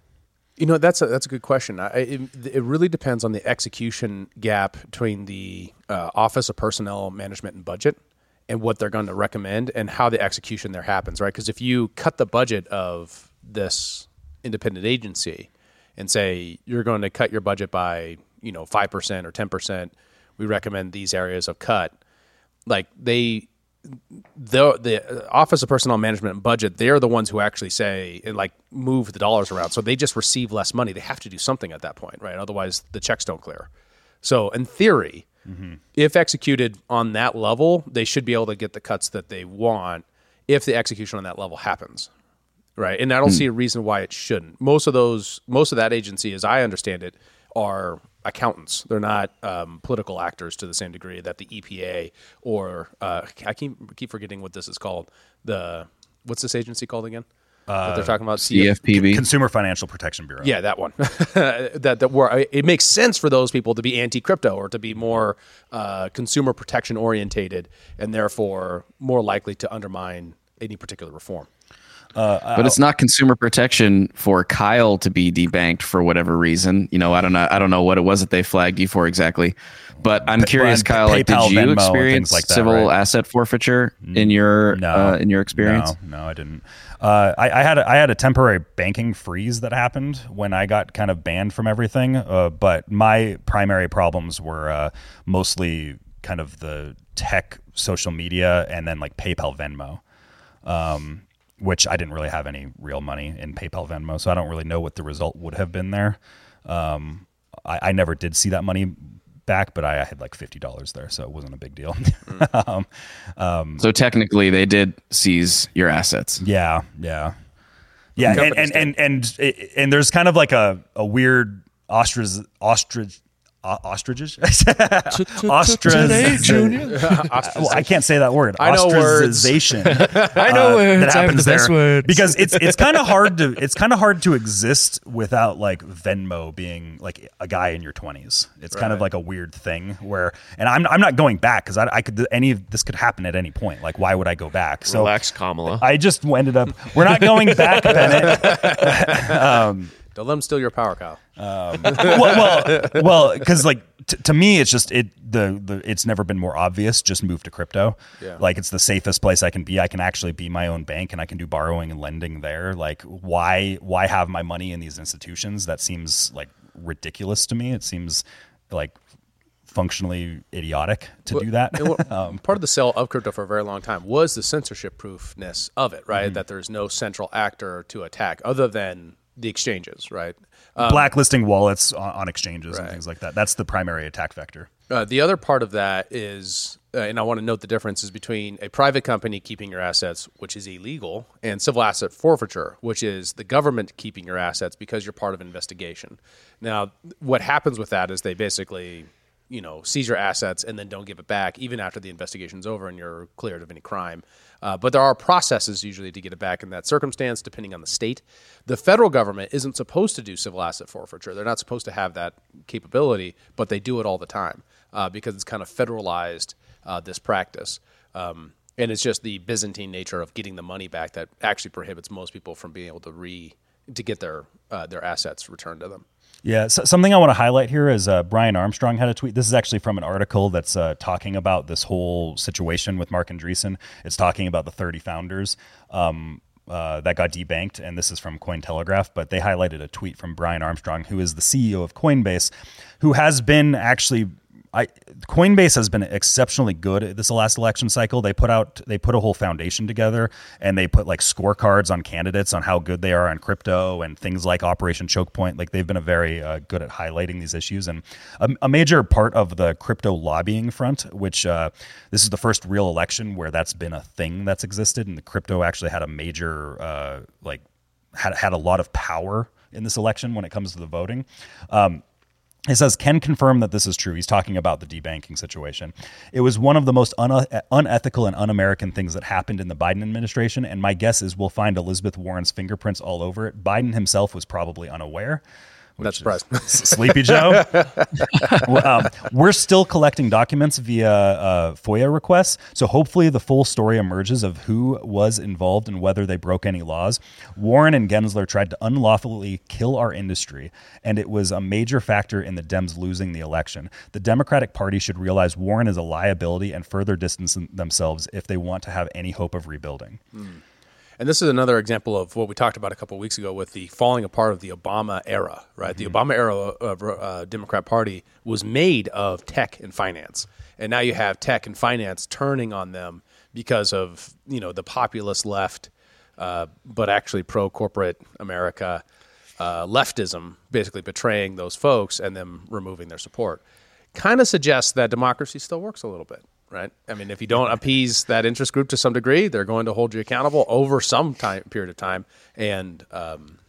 You know, that's a, that's a good question. I, it, it really depends on the execution gap between the uh, Office of Personnel Management and Budget and what they're going to recommend and how the execution there happens, right? Because if you cut the budget of this independent agency and say you're going to cut your budget by, you know, five percent or ten percent, we recommend these areas of cut. Like they, the the Office of Personnel Management and Budget, they're the ones who actually say and like move the dollars around. So they just receive less money. They have to do something at that point, right? Otherwise, the checks don't clear. So in theory, mm-hmm. if executed on that level, they should be able to get the cuts that they want if the execution on that level happens, right? And I don't mm. see a reason why it shouldn't. Most of those, most of that agency, as I understand it, are accountants. They're not um, political actors to the same degree that the E P A or uh, I keep keep forgetting what this is called. The what's this agency called again? Uh, that they're talking about C F P B, Consumer Financial Protection Bureau. Yeah, that one. that that where it makes sense for those people to be anti-crypto or to be more uh, consumer protection orientated, and therefore more likely to undermine any particular reform. Uh, but it's not consumer protection for Kyle to be debanked for whatever reason. You know, I don't know. I don't know what it was that they flagged you for exactly. But I'm curious, P- Kyle. Like, did PayPal, you Venmo, experience like that, civil right? asset forfeiture in your No, uh, in your experience? No, no, I didn't. Uh, I, I had a, I had a temporary banking freeze that happened when I got kind of banned from everything. Uh, but my primary problems were uh, mostly kind of the tech, social media, and then like PayPal, Venmo. Um, which I didn't really have any real money in PayPal, Venmo, so I don't really know what the result would have been there. Um, I, I never did see that money back, but I, I had like fifty dollars there, so it wasn't a big deal. um, um, So technically, they did seize your assets. yeah, yeah, yeah, and and, and and and and there's kind of like a a weird ostrich ostrich. Uh, ostriches? Ostrich. Well, I can't say that word. I know words. Ostracization. I know uh, words. That I have happens the best there words. because it's it's kind of hard to it's kind of hard to exist without like Venmo being like a guy in your twenties. It's kind of Right. like a weird thing where, and I'm I'm not going back because I, I could any of this could happen at any point. Like, why would I go back? So Relax, Kamala. I just ended up. We're not going back, Bennett. um, Don't let them steal your power, Kyle. um, well, well, because like t- to me, it's just it the the it's never been more obvious. Just move to crypto. Yeah. Like it's the safest place I can be. I can actually be my own bank, and I can do borrowing and lending there. Like why why have my money in these institutions? That seems like ridiculous to me. It seems like functionally idiotic to Well, do that. and what- um, part of the sale of crypto for a very long time was the censorship proofness of it, right? Mm-hmm. That there's no central actor to attack other than the exchanges, right? Um, blacklisting wallets on, on exchanges and Right. things like that. That's the primary attack vector. Uh, the other part of that is, uh, and I want to note the differences between a private company keeping your assets, which is illegal, and civil asset forfeiture, which is the government keeping your assets because you're part of an investigation. Now, what happens with that is they basically, you know, seize your assets and then don't give it back, even after the investigation's over and you're cleared of any crime. Uh, but there are processes usually to get it back in that circumstance, depending on the state. The federal government isn't supposed to do civil asset forfeiture. They're not supposed to have that capability, but they do it all the time uh, because it's kind of federalized, uh, this practice. Um, and it's just the Byzantine nature of getting the money back that actually prohibits most people from being able to re to get their uh, their assets returned to them. Yeah, so something I want to highlight here is uh, Brian Armstrong had a tweet. This is actually from an article that's uh, talking about this whole situation with Mark Andreessen. It's talking about the thirty founders um, uh, that got debanked, and this is from Cointelegraph, but they highlighted a tweet from Brian Armstrong, who is the C E O of Coinbase, who has been actually... I, Coinbase has been exceptionally good at this last election cycle. They put out, they put a whole foundation together, and they put like scorecards on candidates on how good they are on crypto and things like Operation Choke Point. Like they've been a very uh, good at highlighting these issues, and a, a major part of the crypto lobbying front, which uh, this is the first real election where that's been a thing that's existed, and the crypto actually had a major uh, like had had a lot of power in this election when it comes to the voting. Um, It says, can confirm that this is true. He's talking about the debanking situation. It was one of the most un- unethical and un-American things that happened in the Biden administration, and my guess is we'll find Elizabeth Warren's fingerprints all over it. Biden himself was probably unaware. Not surprised. Sleepy Joe. um, we're still collecting documents via uh, FOIA requests, so hopefully the full story emerges of who was involved and whether they broke any laws. Warren and Gensler tried to unlawfully kill our industry, and it was a major factor in the Dems losing the election. The Democratic Party should realize Warren is a liability and further distance themselves if they want to have any hope of rebuilding. Mm. And this is another example of what we talked about a couple of weeks ago with the falling apart of the Obama era, right? Mm-hmm. The Obama era of uh, Democrat Party was made of tech and finance. And now you have tech and finance turning on them because of, you know, the populist left, uh, but actually pro-corporate America uh, leftism basically betraying those folks and them removing their support. Kind of suggests that democracy still works a little bit. Right. I mean, if you don't appease that interest group to some degree, they're going to hold you accountable over some time period of time, and um,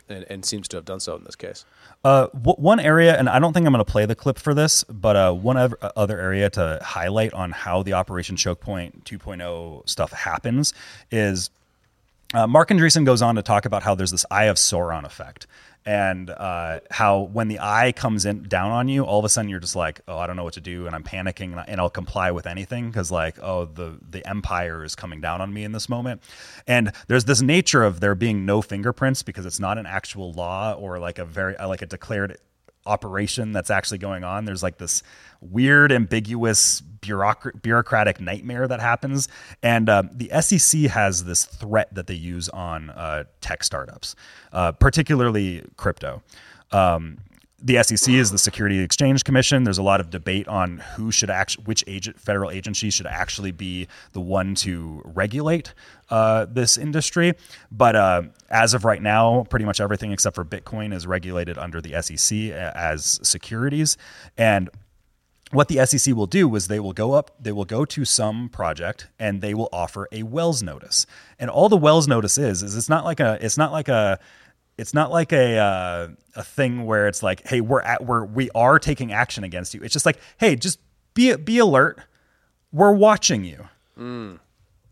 and, and seems to have done so in this case. Uh, w- one area, and I don't think I'm going to play the clip for this, but uh, one ev- other area to highlight on how the Operation Choke Point two point oh stuff happens is uh, Mark Andreessen goes on to talk about how there's this Eye of Sauron effect. And uh, how when the eye comes in down on you, all of a sudden you're just like, oh, I don't know what to do, and I'm panicking, and, I, and I'll comply with anything because, like, oh, the the empire is coming down on me in this moment. And there's this nature of there being no fingerprints because it's not an actual law or like a very like a declared operation that's actually going on. There's like this weird, ambiguous bureaucrat- bureaucratic nightmare that happens. And uh, the S E C has this threat that they use on uh, tech startups, uh, particularly crypto. Um, the S E C is the Security Exchange Commission. There's a lot of debate on who should actually, which agent, federal agency should actually be the one to regulate uh, this industry. But uh, as of right now, pretty much everything except for Bitcoin is regulated under the S E C as securities. And what the S E C will do is they will go up, they will go to some project and they will offer a Wells notice. And all the Wells notice is, is it's not like a, it's not like a, It's not like a uh, a thing where it's like, hey, we're at we're we are taking action against you. It's just like, hey, just be be alert. We're watching you, mm.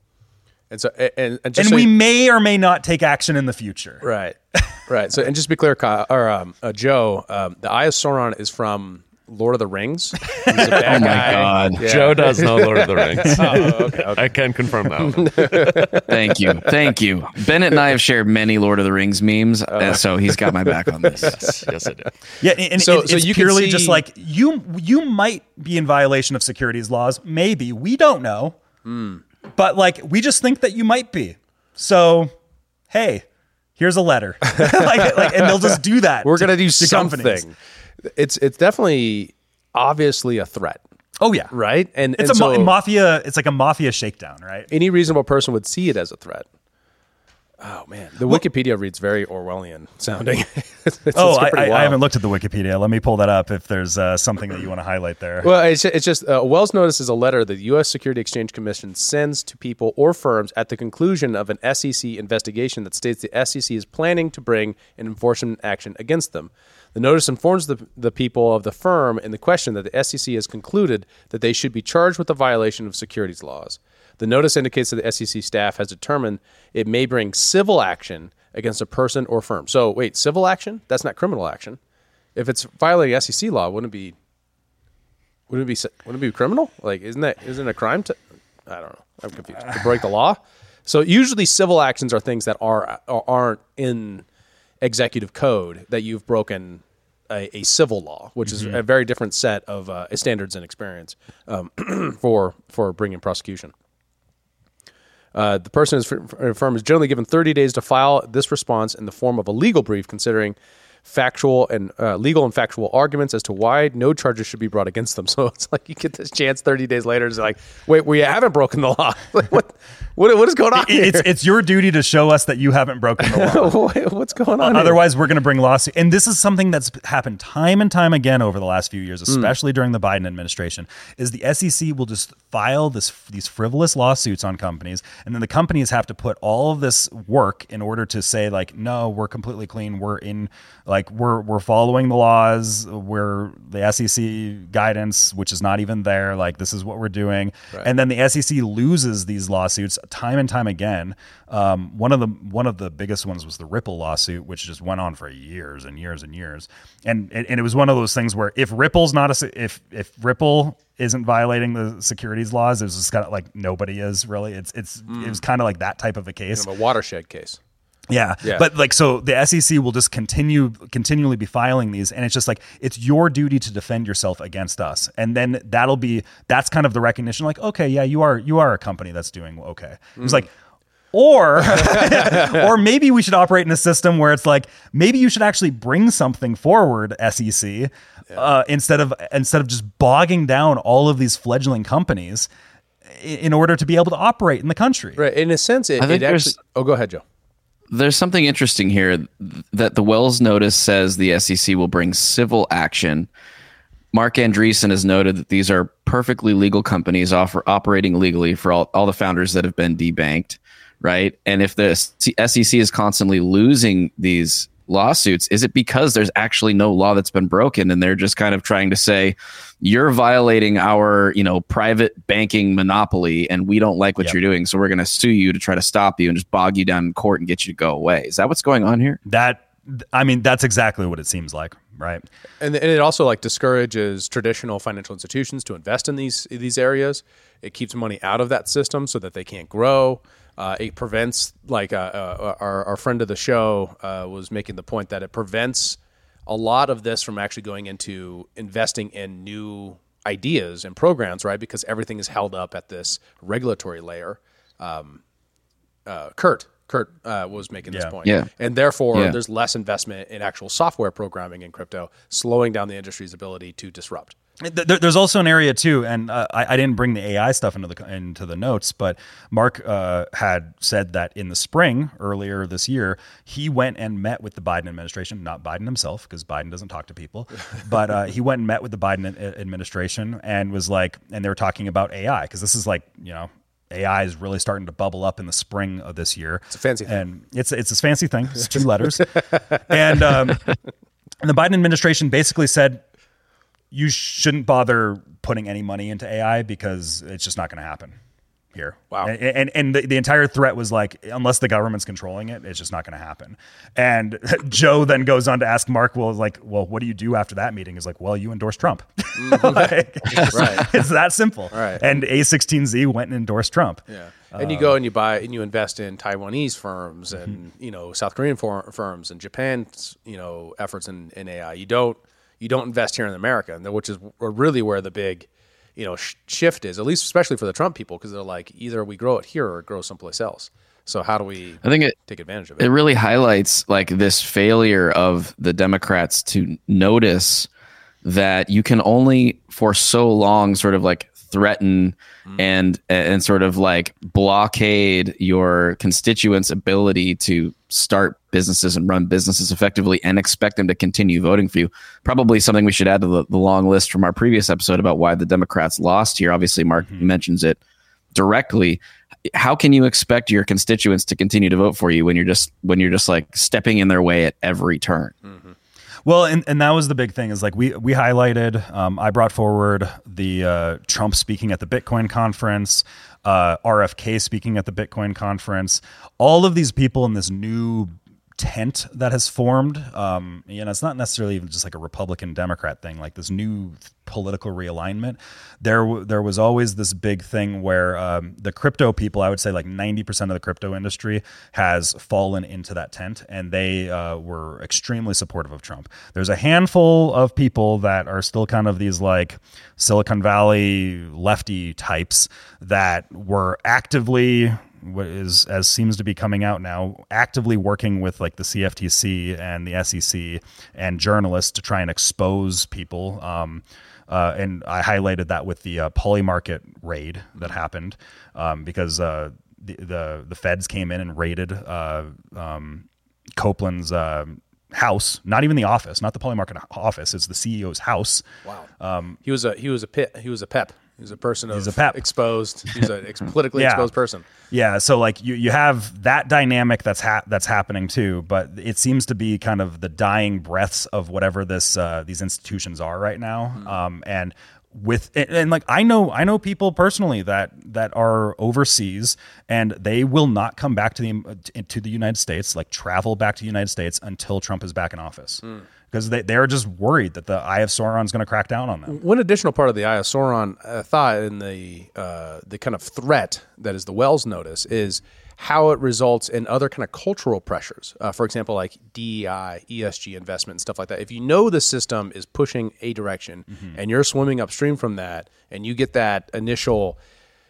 and so and and, just and so we you, may or may not take action in the future. Right, right. So and just to be clear, Kyle, or um, uh, Joe, um, the Eye of Sauron is from Lord of the Rings. He's a bad Oh my guy. God. Yeah. Joe does know Lord of the Rings. Oh, okay, okay. I can confirm that one. Thank you. Thank you. Bennett and I have shared many Lord of the Rings memes, uh, so he's got my back on this. Yes, yes, I do. Yeah, and, and So- it- so it's you can purely see- just like you you might be in violation of securities laws. Maybe we don't know, Mm. but like we just think that you might be. So, hey, here's a letter, like, like, and they'll just do that. We're to- gonna do to something. companies. It's it's definitely obviously a threat, Oh yeah, right? And It's and a ma- so mafia. It's like a mafia shakedown, right? any reasonable person would see it as a threat. Oh man, the Wikipedia reads very Orwellian sounding. It's- it's Oh, I, pretty I, I wild. haven't looked at the Wikipedia. Let me pull that up if there's uh, something that you want to highlight there. Well, it's, it's just uh, Wells Notice is a letter that the U S Security Exchange Commission sends to people or firms at the conclusion of an S E C investigation that states the S E C is planning to bring an enforcement action against them. The notice informs the, the people of the firm in the question that the S E C has concluded that they should be charged with a violation of securities laws. The notice indicates that the S E C staff has determined it may bring civil action against a person or firm. So, wait, civil action? That's not criminal action. If it's violating S E C law, wouldn't it be? Wouldn't it be? Wouldn't it be criminal? Like, isn't that isn't it a crime to? I don't know. I'm confused. To break the law. So usually, civil actions are things that are aren't in executive code that you've broken a, a civil law, which is a very different set of uh, standards and experience um, for for bringing prosecution. Uh, the person is firm is generally given thirty days to file this response in the form of a legal brief, considering factual and uh, legal and factual arguments as to why no charges should be brought against them. So it's like you get this chance thirty days later. It's like, wait, we haven't broken the law. Like, what, what, what is going on here? It's it's your duty to show us that you haven't broken the law. What's going on? Otherwise, we're going to bring lawsuit. And this is something that's happened time and time again over the last few years, especially mm. during the Biden administration, is the S E C will just file this these frivolous lawsuits on companies, and then the companies have to put all of this work in order to say, like, no, we're completely clean. We're in, like, we're we're following the laws. We're the S E C guidance, which is not even there. Like, this is what we're doing. Right. And then the S E C loses these lawsuits time and time again. Um, one of the one of the biggest ones was the Ripple lawsuit, which just went on for years and years and years. And and it was one of those things where if Ripple's not a if if Ripple isn't violating the securities laws, it's just kind of like nobody is really. It's it's mm. it was kind of like that type of a case, kind of a watershed case. Yeah. yeah, but like, so the S E C will just continue continually be filing these, and it's just like, it's your duty to defend yourself against us, and then that'll be that's kind of the recognition, like, okay, yeah, you are you are a company that's doing okay. Mm. It's like, or or maybe we should operate in a system where it's like, maybe you should actually bring something forward, S E C, yeah. uh, instead of instead of just bogging down all of these fledgling companies in order to be able to operate in the country. Right. In a sense, it, it actually. Oh, go ahead, Joe. There's something interesting here that the Wells notice says the S E C will bring civil action. Mark Andreessen has noted that these are perfectly legal companies offer operating legally for all, all the founders that have been debanked, right? And if the S E C is constantly losing these lawsuits? Is it because there's actually no law that's been broken and they're just kind of trying to say you're violating our, you know, private banking monopoly and we don't like what Yep. you're doing, so we're going to sue you to try to stop you and just bog you down in court and get you to go away? Is that what's going on here? That I mean, that's exactly what it seems like, right? And, and it also like discourages traditional financial institutions to invest in these in these areas. It keeps money out of that system so that they can't grow. Uh, it prevents, like uh, uh, our, our friend of the show uh, was making the point that it prevents a lot of this from actually going into investing in new ideas and programs, right? Because everything is held up at this regulatory layer. Um, uh, Kurt, Kurt uh, was making this Yeah. point. Yeah. And therefore, Yeah. there's less investment in actual software programming in crypto, slowing down the industry's ability to disrupt. There, there's also an area too, and uh, I, I didn't bring the A I stuff into the into the notes, but Mark uh, had said that in the spring earlier this year, he went and met with the Biden administration, not Biden himself, because Biden doesn't talk to people, but uh, he went and met with the Biden a- administration and was like, and they were talking about A I, because this is like, you know, A I is really starting to bubble up in the spring of this year. It's a fancy thing. And it's it's this fancy thing. It's two letters, and um, and the Biden administration basically said, you shouldn't bother putting any money into A I because it's just not going to happen here. Wow. And and, and the, the entire threat was like, unless the government's controlling it, it's just not going to happen. And Joe then goes on to ask Mark, well, like, well, what do you do after that meeting? He's like, well, you endorse Trump. Like, Right. It's that simple. Right. And A sixteen Z went and endorsed Trump. Yeah. And you go and you buy and you invest in Taiwanese firms and, you know, South Korean for, firms and Japan's, you know, efforts in, in A I. You don't you don't invest here in America, and which is really where the big, you know, sh- shift is, at least especially for the Trump people, because they're like, either we grow it here or it grows someplace else. So how do we I think it take advantage of it? it really highlights like this failure of the Democrats to notice that you can only for so long sort of like threaten and and sort of like blockade your constituents' ability to start businesses and run businesses effectively and expect them to continue voting for you. Probably something we should add to the, the long list from our previous episode about why the Democrats lost here. Obviously, Mark mentions it directly. How can you expect your constituents to continue to vote for you when you're just when you're just like stepping in their way at every turn? Mm-hmm. Well, and, and that was the big thing is like we we highlighted, um, I brought forward the uh, Trump speaking at the Bitcoin conference, uh, R F K speaking at the Bitcoin conference, all of these people in this new tent that has formed. Um, you know, it's not necessarily even just like a Republican Democrat thing, like this new political realignment. There, w- there was always this big thing where um, the crypto people, I would say like ninety percent of the crypto industry has fallen into that tent, and they uh, were extremely supportive of Trump. There's a handful of people that are still kind of these like Silicon Valley lefty types that were actively, what is as seems to be coming out now, actively working with like the C F T C and the S E C and journalists to try and expose people. Um, uh, and I highlighted that with the uh, Polymarket raid that happened um, because uh, the, the the feds came in and raided uh, um, Copeland's uh, house, not even the office, not the Polymarket office. It's the C E O's house. Wow. Um, he was a he was a pit he was a pep. He was a person of He's a pep. exposed. He's an ex- politically Yeah. exposed person. Yeah, so like you, you have that dynamic that's ha- that's happening too, but it seems to be kind of the dying breaths of whatever this uh, these institutions are right now. Mm-hmm. Um, and with and, and like I know I know people personally that that are overseas and they will not come back to the to the United States, like travel back to the United States until Trump is back in office. Mm. Because they, they're just worried that the Eye of Sauron is going to crack down on them. One additional part of the Eye of Sauron uh, thought in the uh, the kind of threat that is the Wells Notice is how it results in other kind of cultural pressures. Uh, for example, like D E I, E S G investment and stuff like that. If you know the system is pushing a direction mm-hmm. and you're swimming upstream from that and you get that initial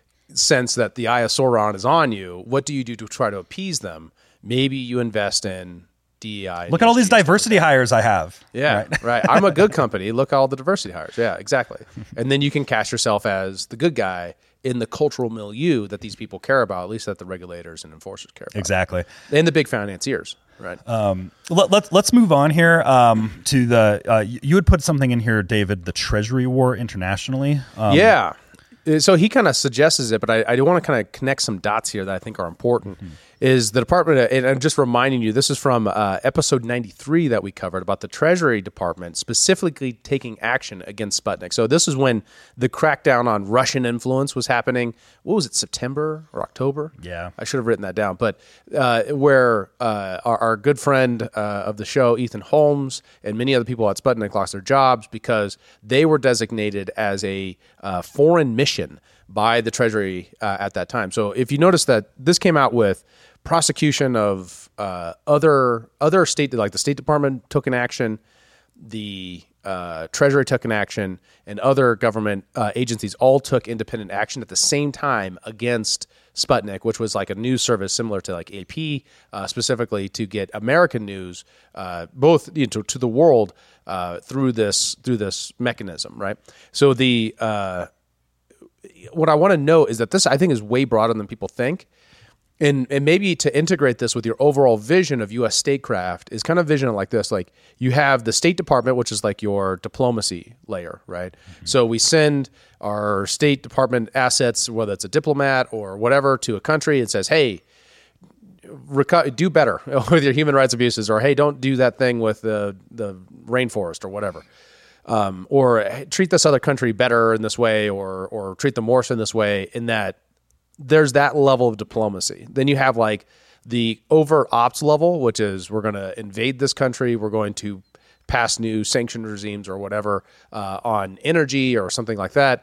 sense that the Eye of Sauron is on you, what do you do to try to appease them? Maybe you invest in D E I. Look at all these diversity hires I have. Yeah, right. right. I'm a good company. Look at all the diversity hires. Yeah, exactly. And then you can cast yourself as the good guy in the cultural milieu that these people care about, at least that the regulators and enforcers care about. Exactly. And the big financiers, right? Um, let, let's let's move on here um, to the. Uh, you, you had put something in here, David. The Treasury war internationally. Um, yeah. So he kind of suggests it, but I, I do want to kind of connect some dots here that I think are important. Mm-hmm. is the Department of, and I'm just reminding you, this is from uh, episode ninety-three that we covered about the Treasury Department specifically taking action against Sputnik. So this is when the crackdown on Russian influence was happening. What was it, September or October? Yeah. I should have written that down. But uh, where uh, our, our good friend uh, of the show, Ethan Holmes, and many other people at Sputnik lost their jobs because they were designated as a uh, foreign mission by the Treasury uh, at that time. So if you notice that this came out with prosecution of uh, other other state, like the State Department took an action, the uh, Treasury took an action, and other government uh, agencies all took independent action at the same time against Sputnik, which was like a news service similar to like A P, uh, specifically to get American news, uh, both you know, to, to the world uh, through this through this mechanism, right? So the uh, what I want to note is that this, I think, is way broader than people think. And and maybe to integrate this with your overall vision of U S statecraft is kind of vision like this. Like you have the State Department, which is like your diplomacy layer, right? Mm-hmm. So we send our State Department assets, whether it's a diplomat or whatever, to a country and says, hey, reco- do better with your human rights abuses, or hey, don't do that thing with the, the rainforest or whatever. Um, or hey, treat this other country better in this way, or or treat them worse in this way, in that there's that level of diplomacy. Then you have like the overt ops level, which is we're going to invade this country. We're going to pass new sanction regimes or whatever uh, on energy or something like that.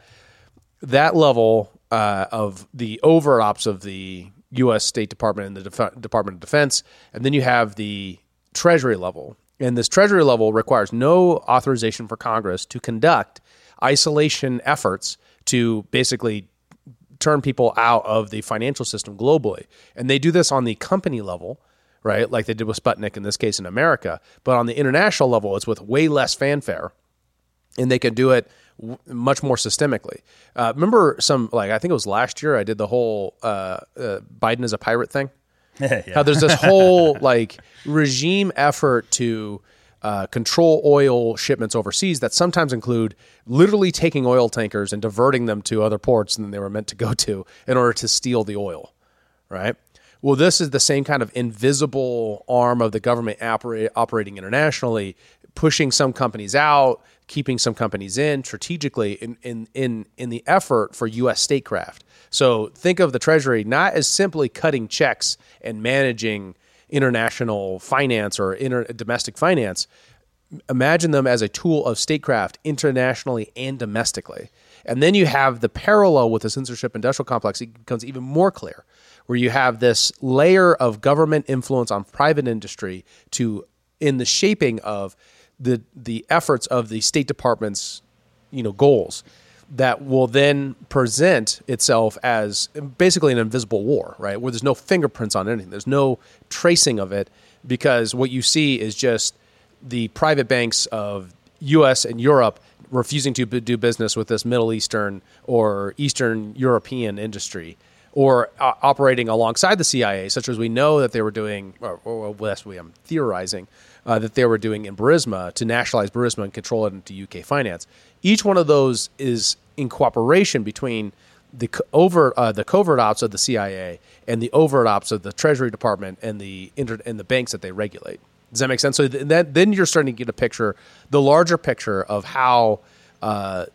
That level uh, of the overt ops of the U S State Department and the Def- Department of Defense. And then you have the Treasury level. And this Treasury level requires no authorization for Congress to conduct isolation efforts to basically turn people out of the financial system globally. And they do this on the company level, right? Like they did with Sputnik in this case in America. But on the international level, it's with way less fanfare. And they can do it w- much more systemically. Uh, remember some, like, I think it was last year, I did the whole uh, uh, Biden is a pirate thing. Yeah. How there's this whole like regime effort to Uh, control oil shipments overseas that sometimes include literally taking oil tankers and diverting them to other ports than they were meant to go to in order to steal the oil, right? Well, this is the same kind of invisible arm of the government operate, operating internationally, pushing some companies out, keeping some companies in strategically in, in, in, in the effort for U S statecraft. So think of the Treasury not as simply cutting checks and managing international finance or inter- domestic finance. Imagine them as a tool of statecraft internationally and domestically. And then you have the parallel with the censorship industrial complex. It becomes even more clear, where you have this layer of government influence on private industry to in the shaping of the the efforts of the State Department's you know goals that will then present itself as basically an invisible war, right? Where there's no fingerprints on anything. There's no tracing of it, because what you see is just the private banks of U S and Europe refusing to do business with this Middle Eastern or Eastern European industry, or uh, operating alongside the C I A, such as we know that they were doing, or, or less we am theorizing, uh, that they were doing in Burisma to nationalize Burisma and control it into U K finance. Each one of those is in cooperation between the co- overt, uh, the covert ops of the C I A and the overt ops of the Treasury Department and the inter- and the banks that they regulate. Does that make sense? So th- that, then you're starting to get a picture, the larger picture of how uh,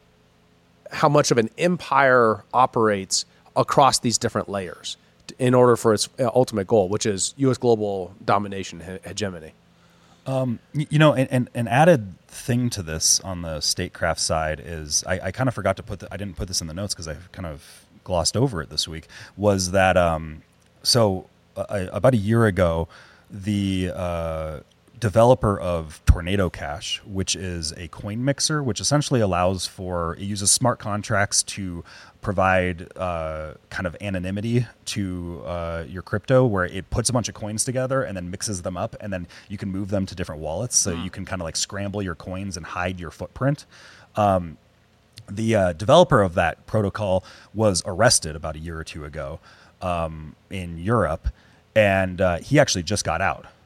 how much of an empire operates across these different layers in order for its ultimate goal, which is U S global domination he- hegemony. Um, you know, and, and an added thing to this on the statecraft side is I, I kind of forgot to put the, I didn't put this in the notes because I kind of glossed over it this week, was that um, so uh, about a year ago, the uh, developer of Tornado Cash, which is a coin mixer, which essentially allows for, it uses smart contracts to provide uh, kind of anonymity to uh, your crypto, where it puts a bunch of coins together and then mixes them up, and then you can move them to different wallets. So mm. you can kind of like scramble your coins and hide your footprint. Um, the uh, developer of that protocol was arrested about a year or two ago um, in Europe, and uh, he actually just got out.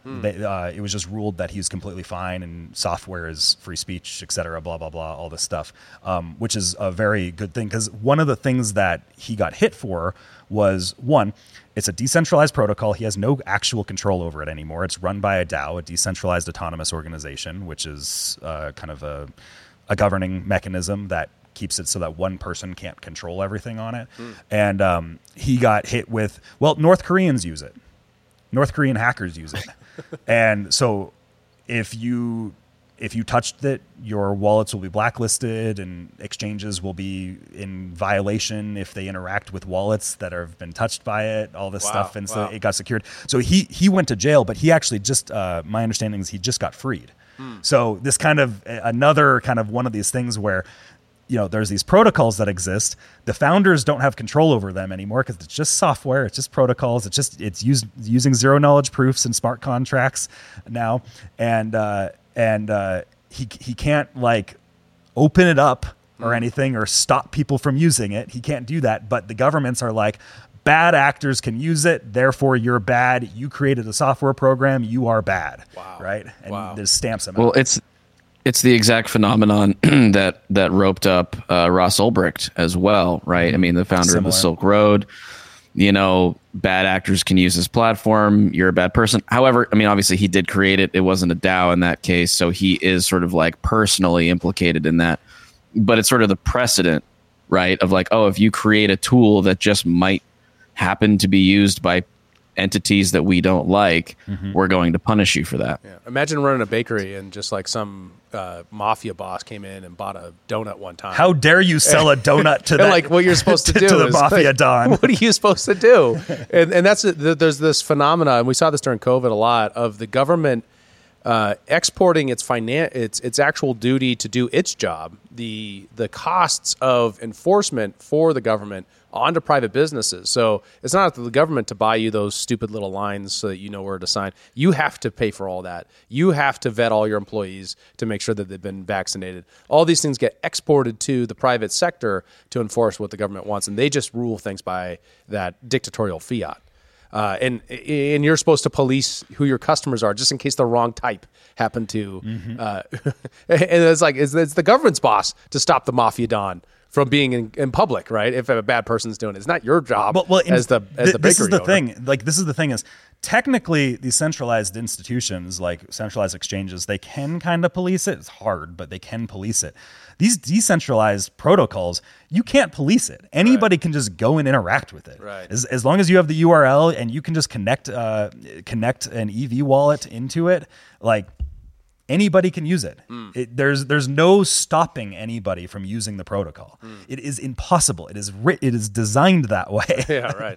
They, uh, it was just ruled that he's completely fine and software is free speech, et cetera, blah, blah, blah, all this stuff, um, which is a very good thing because one of the things that he got hit for was, one, it's a decentralized protocol. He has no actual control over it anymore. It's run by a DAO, a decentralized autonomous organization, which is uh, kind of a, a governing mechanism that keeps it so that one person can't control everything on it. Mm. And um, he got hit with, well, North Koreans use it. North Korean hackers use it. And so if you if you touched it, your wallets will be blacklisted and exchanges will be in violation if they interact with wallets that have been touched by it, all this Wow, stuff. And so wow. it got secured. So he, he went to jail, but he actually just, uh, my understanding is he just got freed. Hmm. So this kind of another kind of one of these things where, you know, there's these protocols that exist. The founders don't have control over them anymore because it's just software. It's just protocols. It's just it's used using zero knowledge proofs and smart contracts now, and uh, and uh, he he can't like open it up or anything or stop people from using it. He can't do that. But the governments are like, bad actors can use it. Therefore, you're bad. You created a software program. You are bad. Wow. Right. And Wow. there's stamps them Well, out. it's it's the exact phenomenon that that roped up uh, Ross Ulbricht as well, right? I mean, the founder of the Similar. Silk Road. You know, bad actors can use this platform. You're a bad person. However, I mean, obviously he did create it. It wasn't a DAO in that case, so he is sort of like personally implicated in that. But it's sort of the precedent, right? Of like, oh, if you create a tool that just might happen to be used by entities that we don't like, Mm-hmm. we're going to punish you for that. Yeah. Imagine running a bakery and just like some uh, mafia boss came in and bought a donut one time. How dare you sell a donut to And that? like what you're supposed to do to the is mafia like, don. What are you supposed to do? And and that's there's this phenomena, and we saw this during COVID a lot of the government uh, exporting its finan- its its actual duty to do its job. The the costs of enforcement for the government onto private businesses. So it's not up to the government to buy you those stupid little lines so that you know where to sign. You have to pay for all that. You have to vet all your employees to make sure that they've been vaccinated. All these things get exported to the private sector to enforce what the government wants, and they just rule things by that dictatorial fiat. Uh, and and you're supposed to police who your customers are just in case the wrong type happen to. Mm-hmm. Uh, and it's like it's, it's the government's boss to stop the mafia don from being in, in public, right? If a bad person's doing it, it's not your job Well, well, in- as the as th- the bakery this is the owner. thing. Like this is the thing is technically these centralized institutions, like centralized exchanges, they can kind of police it. It's hard, but they can police it. These decentralized protocols, you can't police it. Anybody can just go and interact with it. Right. As, as long as you have the U R L and you can just connect uh, connect an E V wallet into it, like. Anybody can use it. Mm. it. There's there's no stopping anybody from using the protocol. Mm. It is impossible. It is writ- it is designed that way. Yeah, right.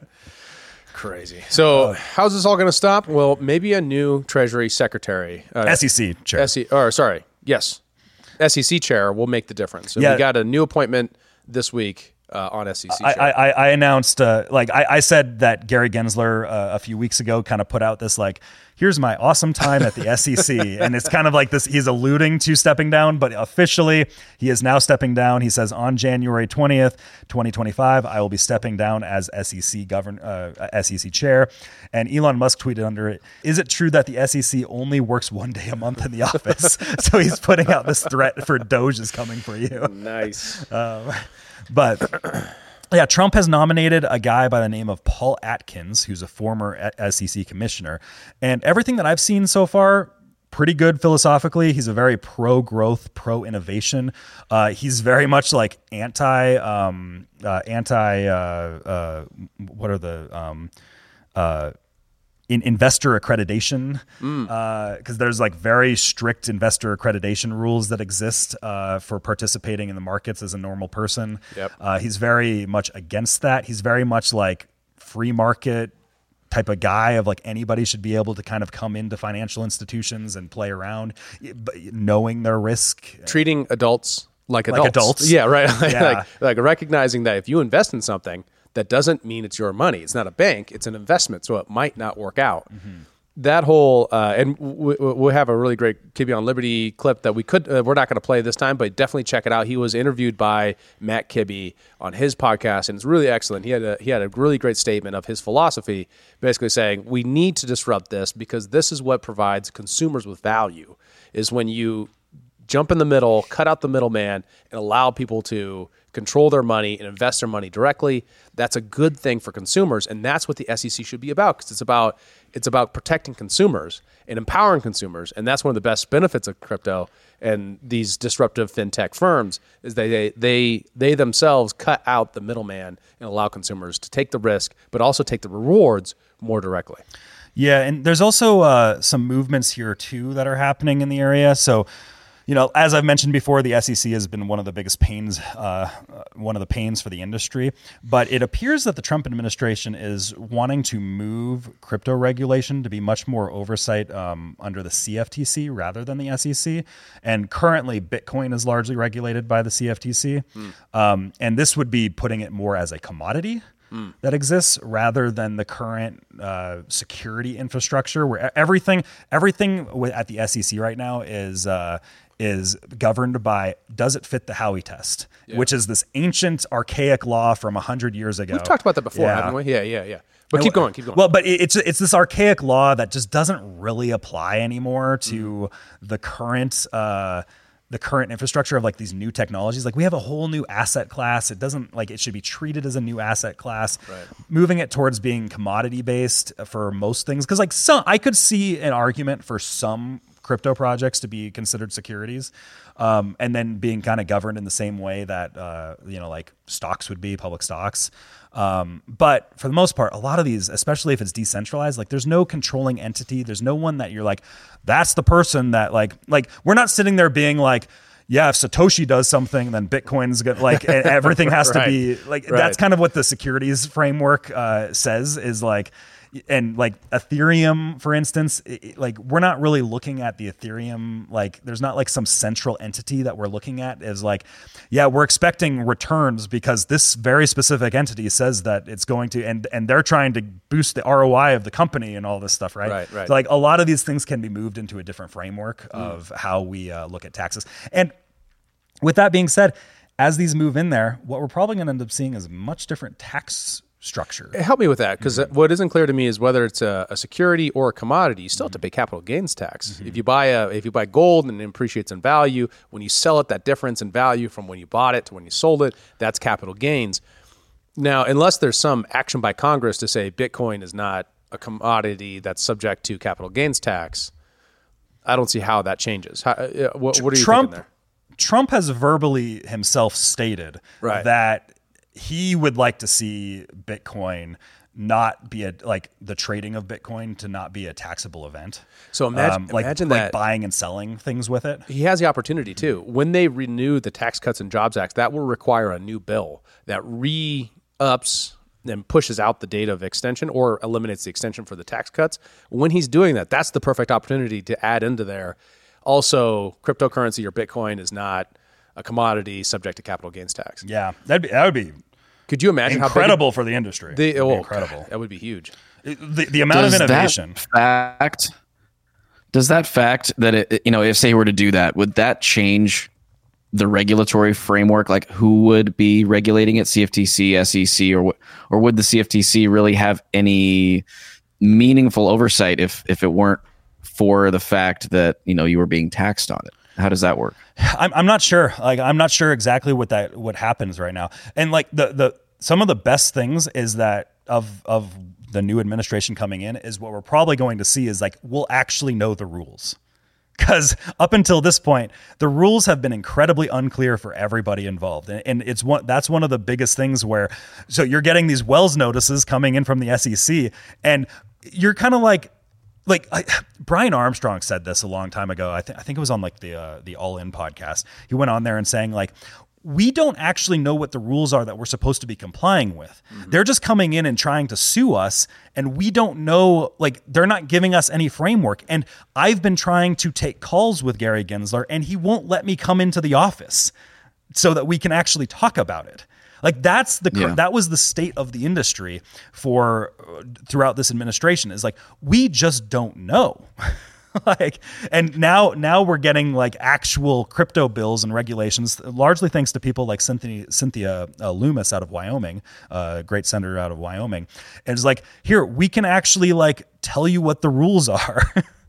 Crazy. So, how's this all going to stop? Well, maybe a new Treasury Secretary, uh, S E C chair. S E or sorry, yes, S E C chair will make the difference. So Yeah. we got a new appointment this week uh, on S E C I, chair. I, I announced, uh, like, I, I said that Gary Gensler uh, a few weeks ago kind of put out this, like, here's my awesome time at the S E C. And it's kind of like this, he's alluding to stepping down, but officially he is now stepping down. He says on January twentieth, twenty twenty-five, I will be stepping down as S E C govern, uh, S E C chair. And Elon Musk tweeted under it, is it true that the S E C only works one day a month in the office? So he's putting out this threat for Doge is coming for you. nice. Um, but yeah, Trump has nominated a guy by the name of Paul Atkins, who's a former S E C commissioner. And everything that I've seen so far, pretty good philosophically. He's a very pro-growth, pro-innovation. Uh, he's very much like anti, um, uh, anti, uh, uh, what are the, um, uh, in investor accreditation, because uh, there's like very strict investor accreditation rules that exist uh, for participating in the markets as a normal person. Yep. Uh, he's very much against that. He's very much like free market type of guy of like anybody should be able to kind of come into financial institutions and play around, but knowing their risk. Treating adults like adults. Like adults. Yeah, right. like, Yeah. like like recognizing that if you invest in something, that doesn't mean it's your money. It's not a bank. It's an investment, so it might not work out. Mm-hmm. that whole uh, and we, we'll have a really great Kibbe on Liberty clip that we could uh, we're not going to play this time, but definitely check it out. He was interviewed by Matt Kibbe on his podcast, and it's really excellent. He had a he had a really great statement of his philosophy, basically saying we need to disrupt this because this is what provides consumers with value. Is when you jump in the middle, cut out the middleman, and allow people to control their money and invest their money directly. That's a good thing for consumers, and that's what the S E C should be about, because it's about it's about protecting consumers and empowering consumers, and that's one of the best benefits of crypto and these disruptive fintech firms is they they they, they themselves cut out the middleman and allow consumers to take the risk, but also take the rewards more directly. Yeah, and there's also uh, some movements here too that are happening in the area. So, you know, as I've mentioned before, the S E C has been one of the biggest pains, uh, one of the pains for the industry. But it appears that the Trump administration is wanting to move crypto regulation to be much more oversight um, under the C F T C rather than the S E C. And currently, Bitcoin is largely regulated by the C F T C. Mm. Um, and this would be putting it more as a commodity. Mm. That exists rather than the current uh, security infrastructure where everything everything at the S E C right now is uh, is governed by does it fit the Howey test, yeah. which is this ancient archaic law from a hundred years ago. We've talked about that before, yeah. haven't we? Yeah, yeah, yeah. But keep going, keep going. Well, but it's it's this archaic law that just doesn't really apply anymore to mm. the current. Uh, the current infrastructure of like these new technologies. Like we have a whole new asset class. It doesn't like it should be treated as a new asset class, right. moving it towards being commodity based for most things. Cause like some, I could see an argument for some crypto projects to be considered securities. Um, and then being kind of governed in the same way that, uh, you know, like stocks would be, public stocks. Um, but for the most part, a lot of these, especially if it's decentralized, like there's no controlling entity. There's no one that you're like, that's the person that like, like we're not sitting there being like, yeah, if Satoshi does something, then Bitcoin's good. Like everything has right. to be like, right. that's kind of what the securities framework, uh, says is like, and like Ethereum, for instance, it, like we're not really looking at the Ethereum. Like there's not like some central entity that we're looking at is like, yeah, we're expecting returns because this very specific entity says that it's going to, and, and they're trying to boost the R O I of the company and all this stuff. Right. Right. right. So like a lot of these things can be moved into a different framework mm. of how we uh, look at taxes. And with that being said, as these move in there, what we're probably going to end up seeing is much different tax structure. Help me with that, because mm-hmm. what isn't clear to me is whether it's a, a security or a commodity, you still have to pay capital gains tax. Mm-hmm. If you buy a if you buy gold and it appreciates in value, when you sell it, that difference in value from when you bought it to when you sold it, that's capital gains. Now, unless there's some action by Congress to say Bitcoin is not a commodity that's subject to capital gains tax, I don't see how that changes. How, uh, what, what are you Trump, thinking there? Trump has verbally himself stated right. that he would like to see Bitcoin not be a like the trading of Bitcoin to not be a taxable event. So imagine, um, like, imagine like that buying and selling things with it. He has the opportunity too. When they renew the Tax Cuts and Jobs Act, that will require a new bill that re-ups and pushes out the date of extension or eliminates the extension for the tax cuts. When he's doing that, that's the perfect opportunity to add into there. Also, cryptocurrency or Bitcoin is not a commodity subject to capital gains tax. Yeah, that'd be that would be. Could you imagine incredible how big for the industry? The, oh, incredible. God, that would be huge. The, the amount does of innovation. That fact, does that fact that it, you know, if say were to do that, would that change the regulatory framework? Like who would be regulating it? C F T C, S E C, or or would the C F T C really have any meaningful oversight if if it weren't for the fact that, you know, you were being taxed on it? How does that work? I'm I'm not sure. Like I'm not sure exactly what that what happens right now. And like the the some of the best things is that of of the new administration coming in is what we're probably going to see is like we'll actually know the rules. Because up until this point, the rules have been incredibly unclear for everybody involved, and, and it's one that's one of the biggest things where so you're getting these Wells notices coming in from the S E C, and you're kind of like. Like I, Brian Armstrong said this a long time ago. I, th- I think it was on like the uh, the All In podcast. He went on there and saying like, we don't actually know what the rules are that we're supposed to be complying with. Mm-hmm. They're just coming in and trying to sue us, and we don't know. Like they're not giving us any framework. And I've been trying to take calls with Gary Gensler, and he won't let me come into the office so that we can actually talk about it. Like that's the Yeah. that was the state of the industry for uh, throughout this administration is like we just don't know. Like, and now now we're getting like actual crypto bills and regulations, largely thanks to people like Cynthia Cynthia uh, Loomis out of Wyoming, a uh, great senator out of Wyoming. And it's like, here we can actually like tell you what the rules are.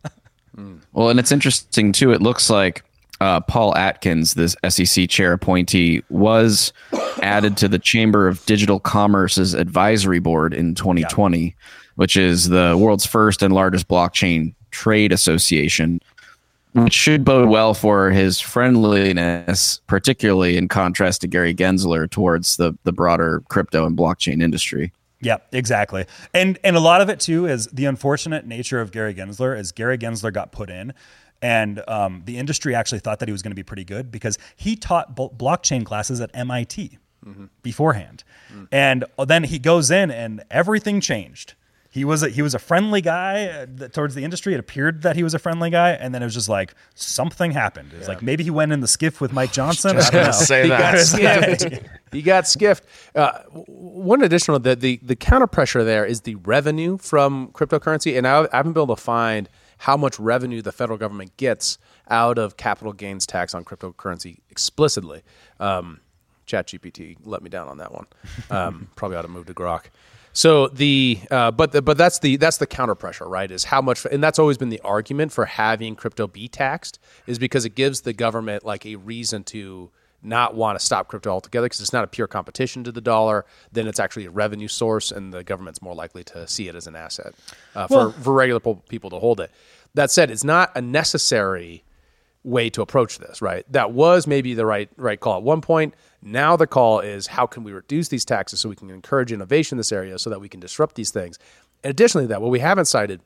Well, and it's interesting too. It looks like uh, Paul Atkins, this S E C chair appointee, was added to the Chamber of Digital Commerce's advisory board in twenty twenty, yeah. which is the world's first and largest blockchain trade association, which should bode well for his friendliness, particularly in contrast to Gary Gensler towards the the broader crypto and blockchain industry. Yeah, exactly. And and a lot of it too is the unfortunate nature of Gary Gensler is Gary Gensler got put in and um, the industry actually thought that he was going to be pretty good because he taught b- blockchain classes at M I T mm-hmm. beforehand. Mm-hmm. And then he goes in and everything changed. He was a, he was a friendly guy uh, towards the industry. It appeared that he was a friendly guy, and then it was just like something happened. It was yeah. like maybe he went in the skiff with Mike Johnson. I don't know. Say he that. got skiffed. he got skiffed. Uh, one additional the, the the counter pressure there is the revenue from cryptocurrency, and I, I haven't been able to find how much revenue the federal government gets out of capital gains tax on cryptocurrency explicitly. Um, ChatGPT let me down on that one. Um, probably ought to move to Grok. So the uh, but the, but that's the that's the counter pressure, right? Is how much, and that's always been the argument for having crypto be taxed, is because it gives the government like a reason to not want to stop crypto altogether because it's not a pure competition to the dollar. Then it's actually a revenue source, and the government's more likely to see it as an asset uh, for Well, for regular people to hold it. That said, it's not a necessary way to approach this, right? That was maybe the right right call at one point. Now the call is how can we reduce these taxes so we can encourage innovation in this area so that we can disrupt these things. And additionally to that, what we haven't cited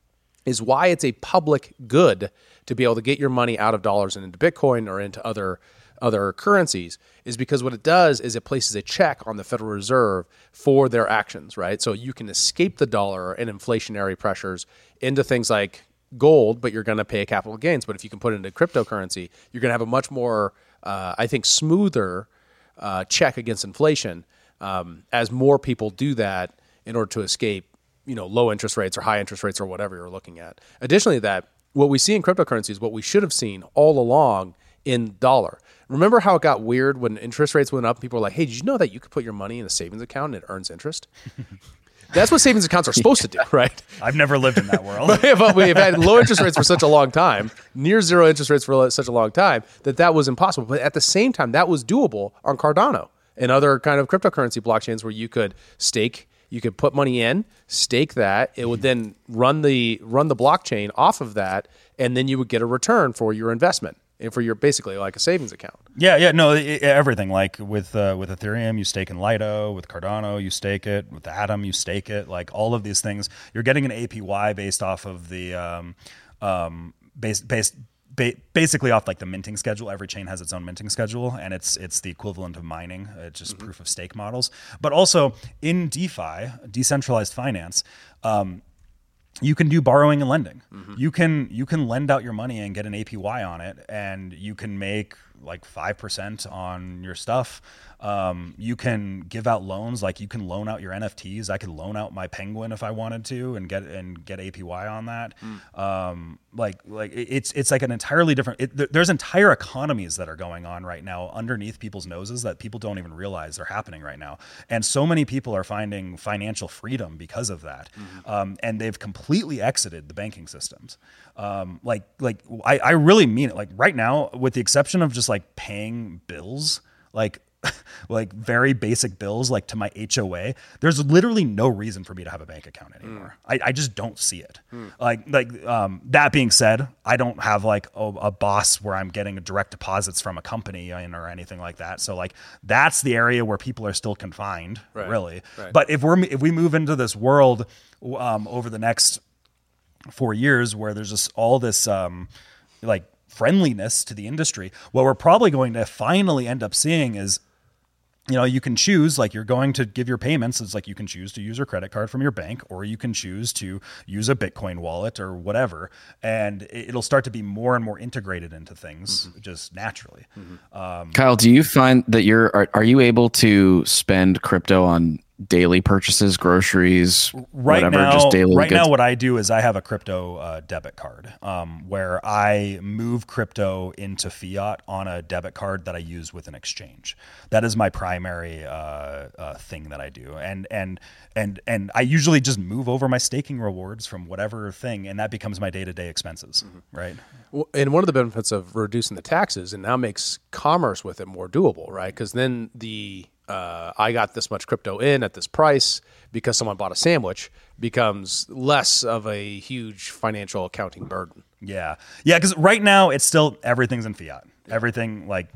is why it's a public good to be able to get your money out of dollars and into Bitcoin or into other other currencies is because what it does is it places a check on the Federal Reserve for their actions, right? So you can escape the dollar and inflationary pressures into things like gold, but you're going to pay capital gains. But if you can put it into cryptocurrency, you're going to have a much more, uh, I think, smoother uh, check against inflation um, as more people do that in order to escape, you know, low interest rates or high interest rates or whatever you're looking at. Additionally, to that what we see in cryptocurrency is what we should have seen all along in dollar. Remember how it got weird when interest rates went up? People were like, "Hey, did you know that you could put your money in a savings account and it earns interest?" That's what savings accounts are supposed to do, right? I've never lived in that world. But we've had low interest rates for such a long time, near zero interest rates for such a long time, that that was impossible. But at the same time, that was doable on Cardano and other kind of cryptocurrency blockchains where you could stake, you could put money in, stake that. It would then run the run the blockchain off of that, and then you would get a return for your investment and for your basically like a savings account. Yeah, yeah, no, it, everything. Like with uh, with Ethereum, you stake in Lido. With Cardano, you stake it. With Atom, you stake it. Like all of these things, you're getting an A P Y based off of the um, um, based based. Ba- basically off like the minting schedule. Every chain has its own minting schedule, and it's it's the equivalent of mining. It's just mm-hmm. proof of stake models. But also in DeFi, decentralized finance, um, you can do borrowing and lending. Mm-hmm. You can you can lend out your money and get an A P Y on it, and you can make like five percent on your stuff. Um, you can give out loans, like you can loan out your N F Ts. I could loan out my Penguin if I wanted to and get and get A P Y on that. Mm. Um, like like it's it's like an entirely different. It, there's entire economies that are going on right now underneath people's noses that people don't even realize they're happening right now. And so many people are finding financial freedom because of that. Mm-hmm. Um, and they've completely exited the banking systems. Um, like like I, I really mean it. Like right now, with the exception of just like paying bills, like. like very basic bills, like to my H O A, there's literally no reason for me to have a bank account anymore. Mm. I, I just don't see it. Mm. Like, like um, that being said, I don't have like a, a boss where I'm getting direct deposits from a company in or anything like that. So like that's the area where people are still confined, right. really. Right. But if we're if we move into this world um, over the next four years where there's just all this um, like friendliness to the industry, what we're probably going to finally end up seeing is you know, you can choose, like you're going to give your payments. It's like you can choose to use your credit card from your bank, or you can choose to use a Bitcoin wallet or whatever. And it'll start to be more and more integrated into things mm-hmm. just naturally. Mm-hmm. Um, Kyle, do you find that you're, are, are you able to spend crypto on daily purchases, groceries, right whatever, now, just daily right goods? now, what I do is I have a crypto uh, debit card um, where I move crypto into fiat on a debit card that I use with an exchange. That is my primary uh, uh, thing that I do, and and and and I usually just move over my staking rewards from whatever thing, and that becomes my day to day expenses, mm-hmm. right? Well, and one of the benefits of reducing the taxes, and now makes commerce with it more doable, right? Because then the Uh, I got this much crypto in at this price because someone bought a sandwich becomes less of a huge financial accounting burden. Yeah. Yeah. Because right now it's still everything's in fiat. Everything like,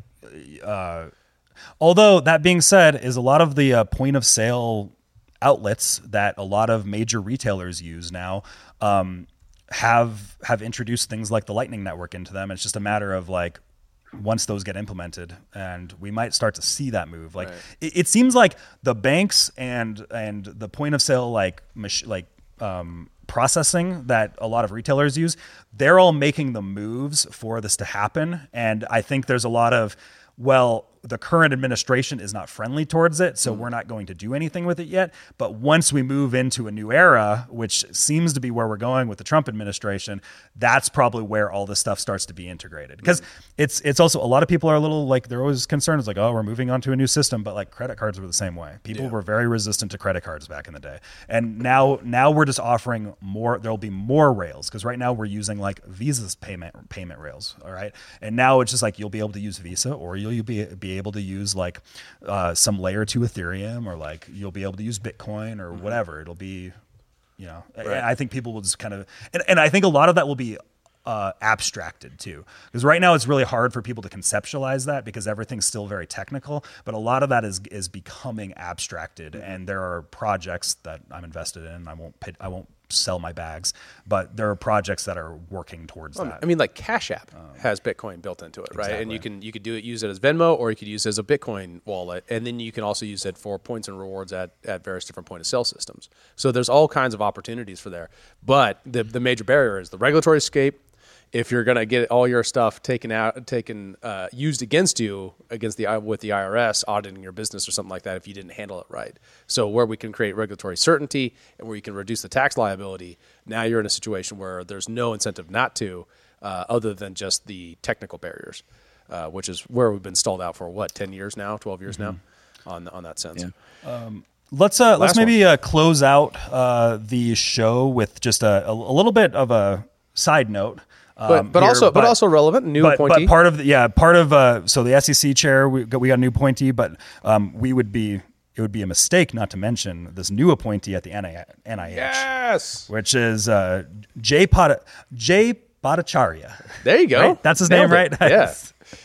uh, although that being said, is a lot of the uh, point of sale outlets that a lot of major retailers use now um, have have introduced things like the Lightning Network into them. It's just a matter of like, once those get implemented, and we might start to see that move. Like right. it, it seems like the banks and and the point of sale like mach- like um, processing that a lot of retailers use, they're all making the moves for this to happen. And I think there's a lot of, well, the current administration is not friendly towards it, so mm. we're not going to do anything with it yet. But once we move into a new era, which seems to be where we're going with the Trump administration, that's probably where all this stuff starts to be integrated. Because mm. it's it's also, a lot of people are a little like, they're always concerned. It's like, oh, we're moving on to a new system, but like credit cards were the same way. People yeah. were very resistant to credit cards back in the day. And now now we're just offering more, there'll be more rails, because right now we're using like Visa's payment payment rails, all right? And now it's just like, you'll be able to use Visa, or you'll, you'll be, be able to use like uh, some layer two Ethereum, or like you'll be able to use Bitcoin or whatever. It'll be, you know, right. I think people will just kind of, and, and I think a lot of that will be uh, abstracted too. Because right now it's really hard for people to conceptualize that because everything's still very technical, but a lot of that is is becoming abstracted. Mm-hmm. And there are projects that I'm invested in. I won't pit, I won't sell my bags, but there are projects that are working towards well, that. I mean, like Cash App um, has Bitcoin built into it, right? Exactly. And you can you could do it, use it as Venmo, or you could use it as a Bitcoin wallet, and then you can also use it for points and rewards at, at various different point of sale systems. So there's all kinds of opportunities for there. But the the major barrier is the regulatory escape. If you're going to get all your stuff taken out, taken, uh, used against you, against the with the I R S auditing your business or something like that, if you didn't handle it right. So where we can create regulatory certainty and where you can reduce the tax liability, now you're in a situation where there's no incentive not to, uh, other than just the technical barriers, uh, which is where we've been stalled out for what, ten years now, twelve years mm-hmm. now, on on that sense. Yeah. Um, let's uh, let's maybe uh, close out uh, the show with just a, a, a little bit of a side note. But, but um, also, here, but, but also relevant. New but, appointee. But part of the, yeah, part of uh, so the S E C chair, we got, we got a new appointee, but um, we would be it would be a mistake not to mention this new appointee at the N I H, yes, which is uh, Jay Pat Jay Bhattacharya. There you go. Right? That's his Nailed name, it. right? Yeah.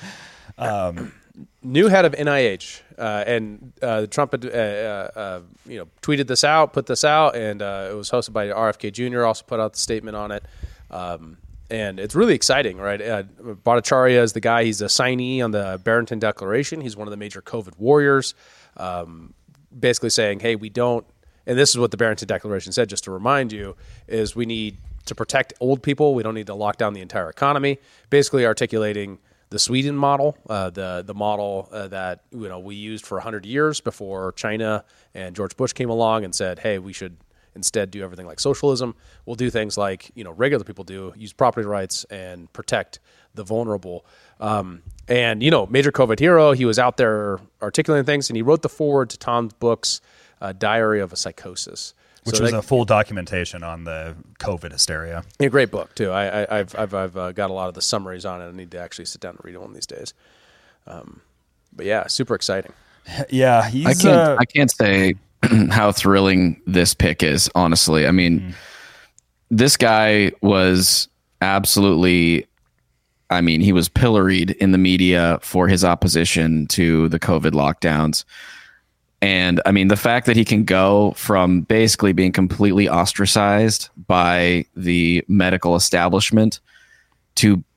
um, new head of N I H, uh, and uh, Trump had, uh, uh, you know, tweeted this out, put this out, and uh, it was hosted by R F K Junior Also put out the statement on it. Um, And it's really exciting, right? Uh, Bhattacharya is the guy. He's a signee on the Barrington Declaration. He's one of the major COVID warriors, um, basically saying, hey, we don't, and this is what the Barrington Declaration said, just to remind you, is we need to protect old people. We don't need to lock down the entire economy. Basically articulating the Sweden model, uh, the the model uh, that you know we used for one hundred years before China and George Bush came along and said, hey, we should instead do everything like socialism. We'll do things like, you know, regular people do, use property rights and protect the vulnerable. Um, and, you know, major COVID hero, he was out there articulating things, and he wrote the foreword to Tom's book's uh, Diary of a Psychosis. Which so was they, a full documentation on the COVID hysteria. A great book, too. I, I, I've I've, I've uh, got a lot of the summaries on it. I need to actually sit down and read one these days. Um, but, yeah, super exciting. Yeah, he's... I can't, uh, I can't say... how thrilling this pick is, honestly. I mean, mm. this guy was absolutely, I mean, he was pilloried in the media for his opposition to the COVID lockdowns. And I mean, the fact that he can go from basically being completely ostracized by the medical establishment to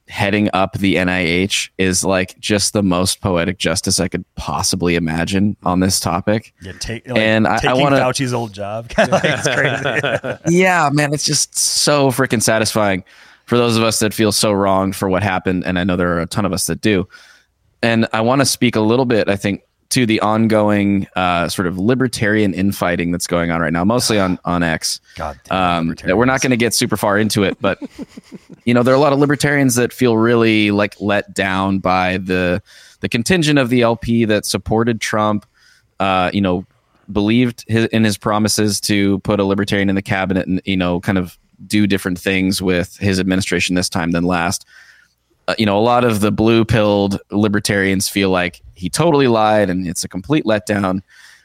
heading up the N I H is like just the most poetic justice I could possibly imagine on this topic. Yeah, take, like, and I, I taking want to Fauci's old job. Like, it's crazy. Yeah, man, it's just so freaking satisfying for those of us that feel so wronged for what happened. And I know there are a ton of us that do. And I want to speak a little bit, I think, to the ongoing uh, sort of libertarian infighting that's going on right now, mostly on, on X. God damn, um, we're not going to get super far into it, but you know, there are a lot of libertarians that feel really like let down by the the contingent of the L P that supported Trump, uh, you know, believed his, in his promises to put a libertarian in the cabinet and, you know, kind of do different things with his administration this time than last. Uh, you know, a lot of the blue-pilled libertarians feel like he totally lied and it's a complete letdown,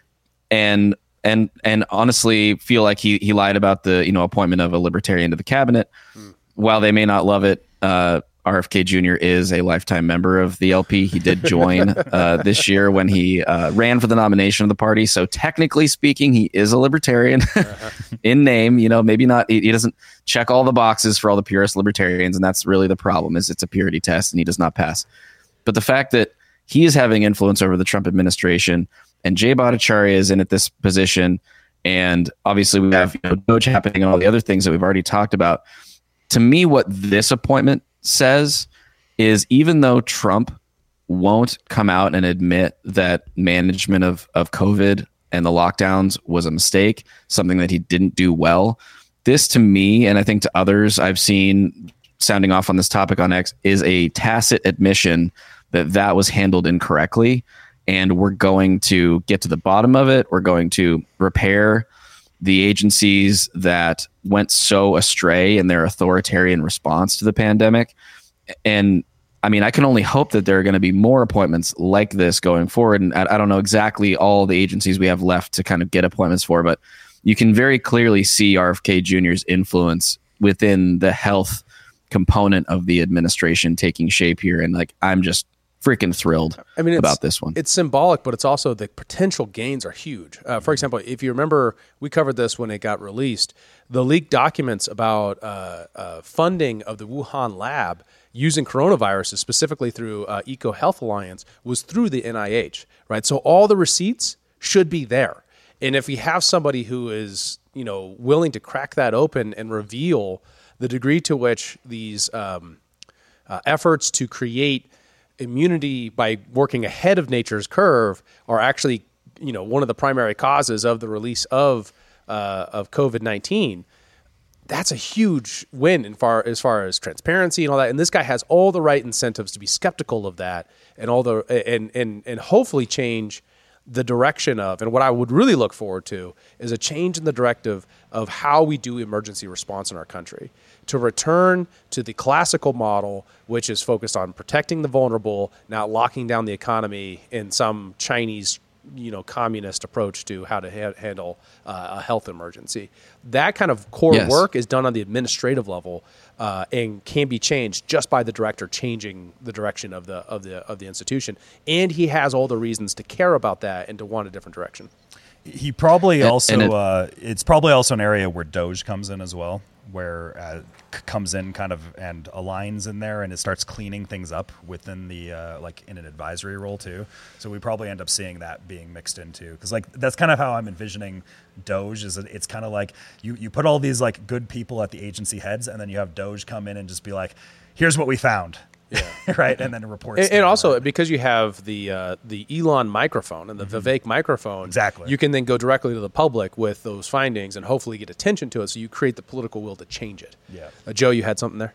and and and honestly feel like he he lied about the you know appointment of a libertarian to the cabinet. Mm. While they may not love it, uh, R F K Junior is a lifetime member of the L P. He did join uh, this year when he uh, ran for the nomination of the party. So technically speaking, he is a libertarian in name. You know, maybe not. He, he doesn't check all the boxes for all the purist libertarians, and that's really the problem. Is it's a purity test, and he does not pass. But the fact that he is having influence over the Trump administration, and Jay Bhattacharya is in at this position, and obviously we have you know, Doge happening and all the other things that we've already talked about. To me, what this appointment says is even though Trump won't come out and admit that management of, of COVID and the lockdowns was a mistake, something that he didn't do well, this to me, and I think to others I've seen sounding off on this topic on X, is a tacit admission that that was handled incorrectly. And we're going to get to the bottom of it. We're going to repair the agencies that went so astray in their authoritarian response to the pandemic. And I mean, I can only hope that there are going to be more appointments like this going forward. And I, I don't know exactly all the agencies we have left to kind of get appointments for, but you can very clearly see R F K Junior's influence within the health component of the administration taking shape here. And like, I'm just freaking thrilled I mean, about this one. It's symbolic, but it's also the potential gains are huge. Uh, for example, if you remember, we covered this when it got released. The leaked documents about uh, uh, funding of the Wuhan lab using coronaviruses, specifically through uh, Eco Health Alliance, was through the N I H, right? So all the receipts should be there. And if we have somebody who is, you know, willing to crack that open and reveal the degree to which these um, uh, efforts to create immunity by working ahead of nature's curve are actually, you know, one of the primary causes of the release of uh, of COVID nineteen. That's a huge win in far as far as transparency and all that. And this guy has all the right incentives to be skeptical of that, and all the and and and hopefully change the direction of. And what I would really look forward to is a change in the directive of how we do emergency response in our country, to return to the classical model, which is focused on protecting the vulnerable, not locking down the economy in some Chinese, you know, communist approach to how to ha- handle uh, a health emergency. That kind of core Yes. work is done on the administrative level uh, and can be changed just by the director changing the direction of the of the of the institution. And he has all the reasons to care about that and to want a different direction. He probably And- also, and it- uh, it's probably also an area where Doge comes in as well, where uh, c- comes in kind of and aligns in there, and it starts cleaning things up within the, uh, like in an advisory role too. So we probably end up seeing that being mixed into, because like that's kind of how I'm envisioning Doge. Is that it's kind of like you, you put all these like good people at the agency heads, and then you have Doge come in and just be like, here's what we found. Yeah. Right. And then it reports. And, to and them, also right? because you have the uh, the Elon microphone and the Vivek microphone, Exactly. you can then go directly to the public with those findings and hopefully get attention to it. So you create the political will to change it. Yeah. Uh, Joe, you had something there?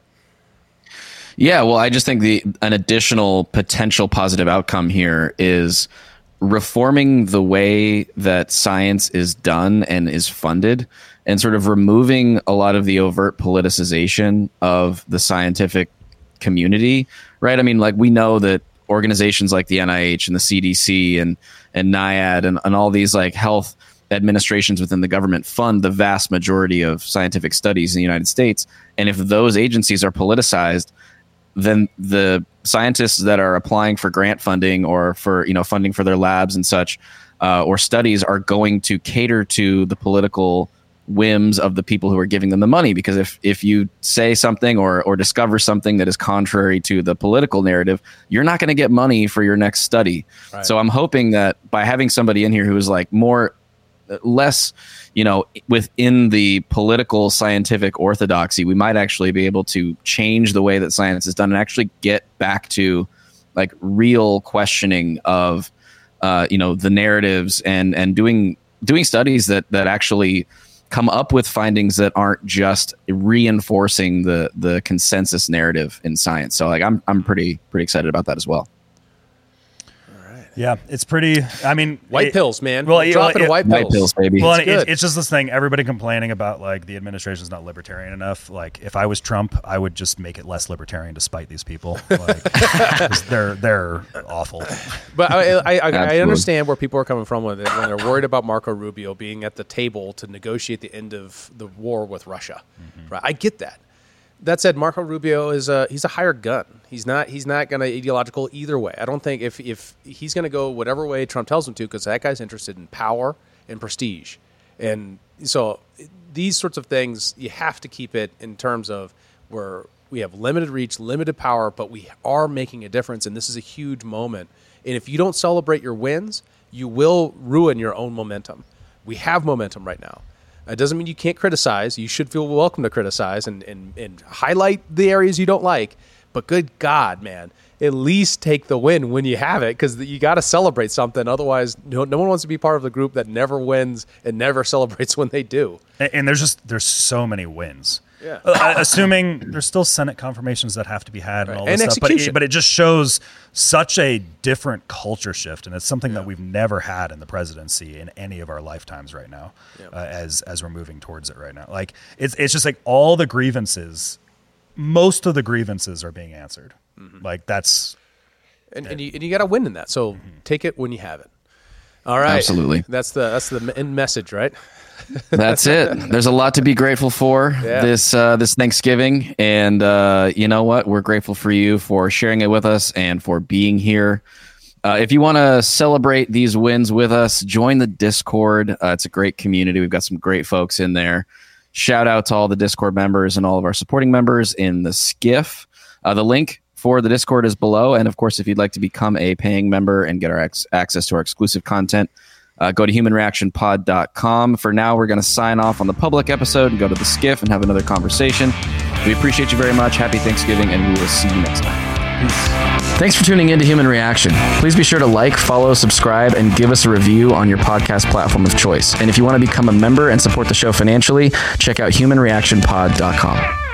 Yeah, well, I just think the an additional potential positive outcome here is reforming the way that science is done and is funded, and sort of removing a lot of the overt politicization of the scientific community, right? I mean, like we know that organizations like the N I H and the C D C and and NIAID and, and all these like health administrations within the government fund the vast majority of scientific studies in the United States. And if those agencies are politicized, then the scientists that are applying for grant funding or for, you know, funding for their labs and such, uh, or studies are going to cater to the political whims of the people who are giving them the money. Because if if you say something or or discover something that is contrary to the political narrative, you're not going to get money for your next study. Right. So I'm hoping that by having somebody in here who is like more less, you know, within the political scientific orthodoxy, we might actually be able to change the way that science is done and actually get back to like real questioning of, uh, you know, the narratives and and doing doing studies that that actually come up with findings that aren't just reinforcing the the consensus narrative in science. So like I'm I'm pretty pretty excited about that as well. Yeah, it's pretty. I mean, white it, pills, man. Well, We're dropping it, white, white pills. pills, baby. Well, it's, it, it's just this thing. Everybody complaining about like the administration's not libertarian enough. Like, if I was Trump, I would just make it less libertarian to spite these people. Like, 'cause they're they're awful. But I, I, I, I understand where people are coming from when, they, when they're worried about Marco Rubio being at the table to negotiate the end of the war with Russia. Mm-hmm. Right? I get that. That said, Marco Rubio is a he's a hired gun. He's not he's not going to ideological either way. I don't think if if he's going to go whatever way Trump tells him to, because that guy's interested in power and prestige, and so these sorts of things you have to keep it in terms of where we have limited reach, limited power, but we are making a difference, and this is a huge moment. And if you don't celebrate your wins, you will ruin your own momentum. We have momentum right now. It doesn't mean you can't criticize. You should feel welcome to criticize and, and, and highlight the areas you don't like. But good God, man, at least take the win when you have it, because you got to celebrate something. Otherwise, no, no one wants to be part of the group that never wins and never celebrates when they do. And, and there's just there's so many wins. Yeah. Uh, assuming there's still Senate confirmations that have to be had and Right. all this And stuff, but it, execution. but it just shows such a different culture shift, and it's something that we've never had in the presidency in any of our lifetimes right now. Yeah. Uh, as as we're moving towards it right now, like it's it's just like all the grievances, most of the grievances are being answered. Mm-hmm. Like that's And, and you, and you got to win in that. So mm-hmm. take it when you have it. All right. Absolutely. That's the that's the end message, right? That's it. There's a lot to be grateful for Yeah. this uh, this Thanksgiving, and uh, you know what? We're grateful for you for sharing it with us and for being here. Uh, if you want to celebrate these wins with us, join the Discord. Uh, it's a great community. We've got some great folks in there. Shout out to all the Discord members and all of our supporting members in the Skiff. Uh, the link for the Discord is below, and of course, if you'd like to become a paying member and get our ex- access to our exclusive content, Uh, go to human reaction pod dot com. For now, we're going to sign off on the public episode and go to the Skiff and have another conversation. We appreciate you very much. Happy Thanksgiving, and we will see you next time. Peace. Thanks for tuning in to Human Reaction. Please be sure to like, follow, subscribe, and give us a review on your podcast platform of choice. And if you want to become a member and support the show financially, check out human reaction pod dot com.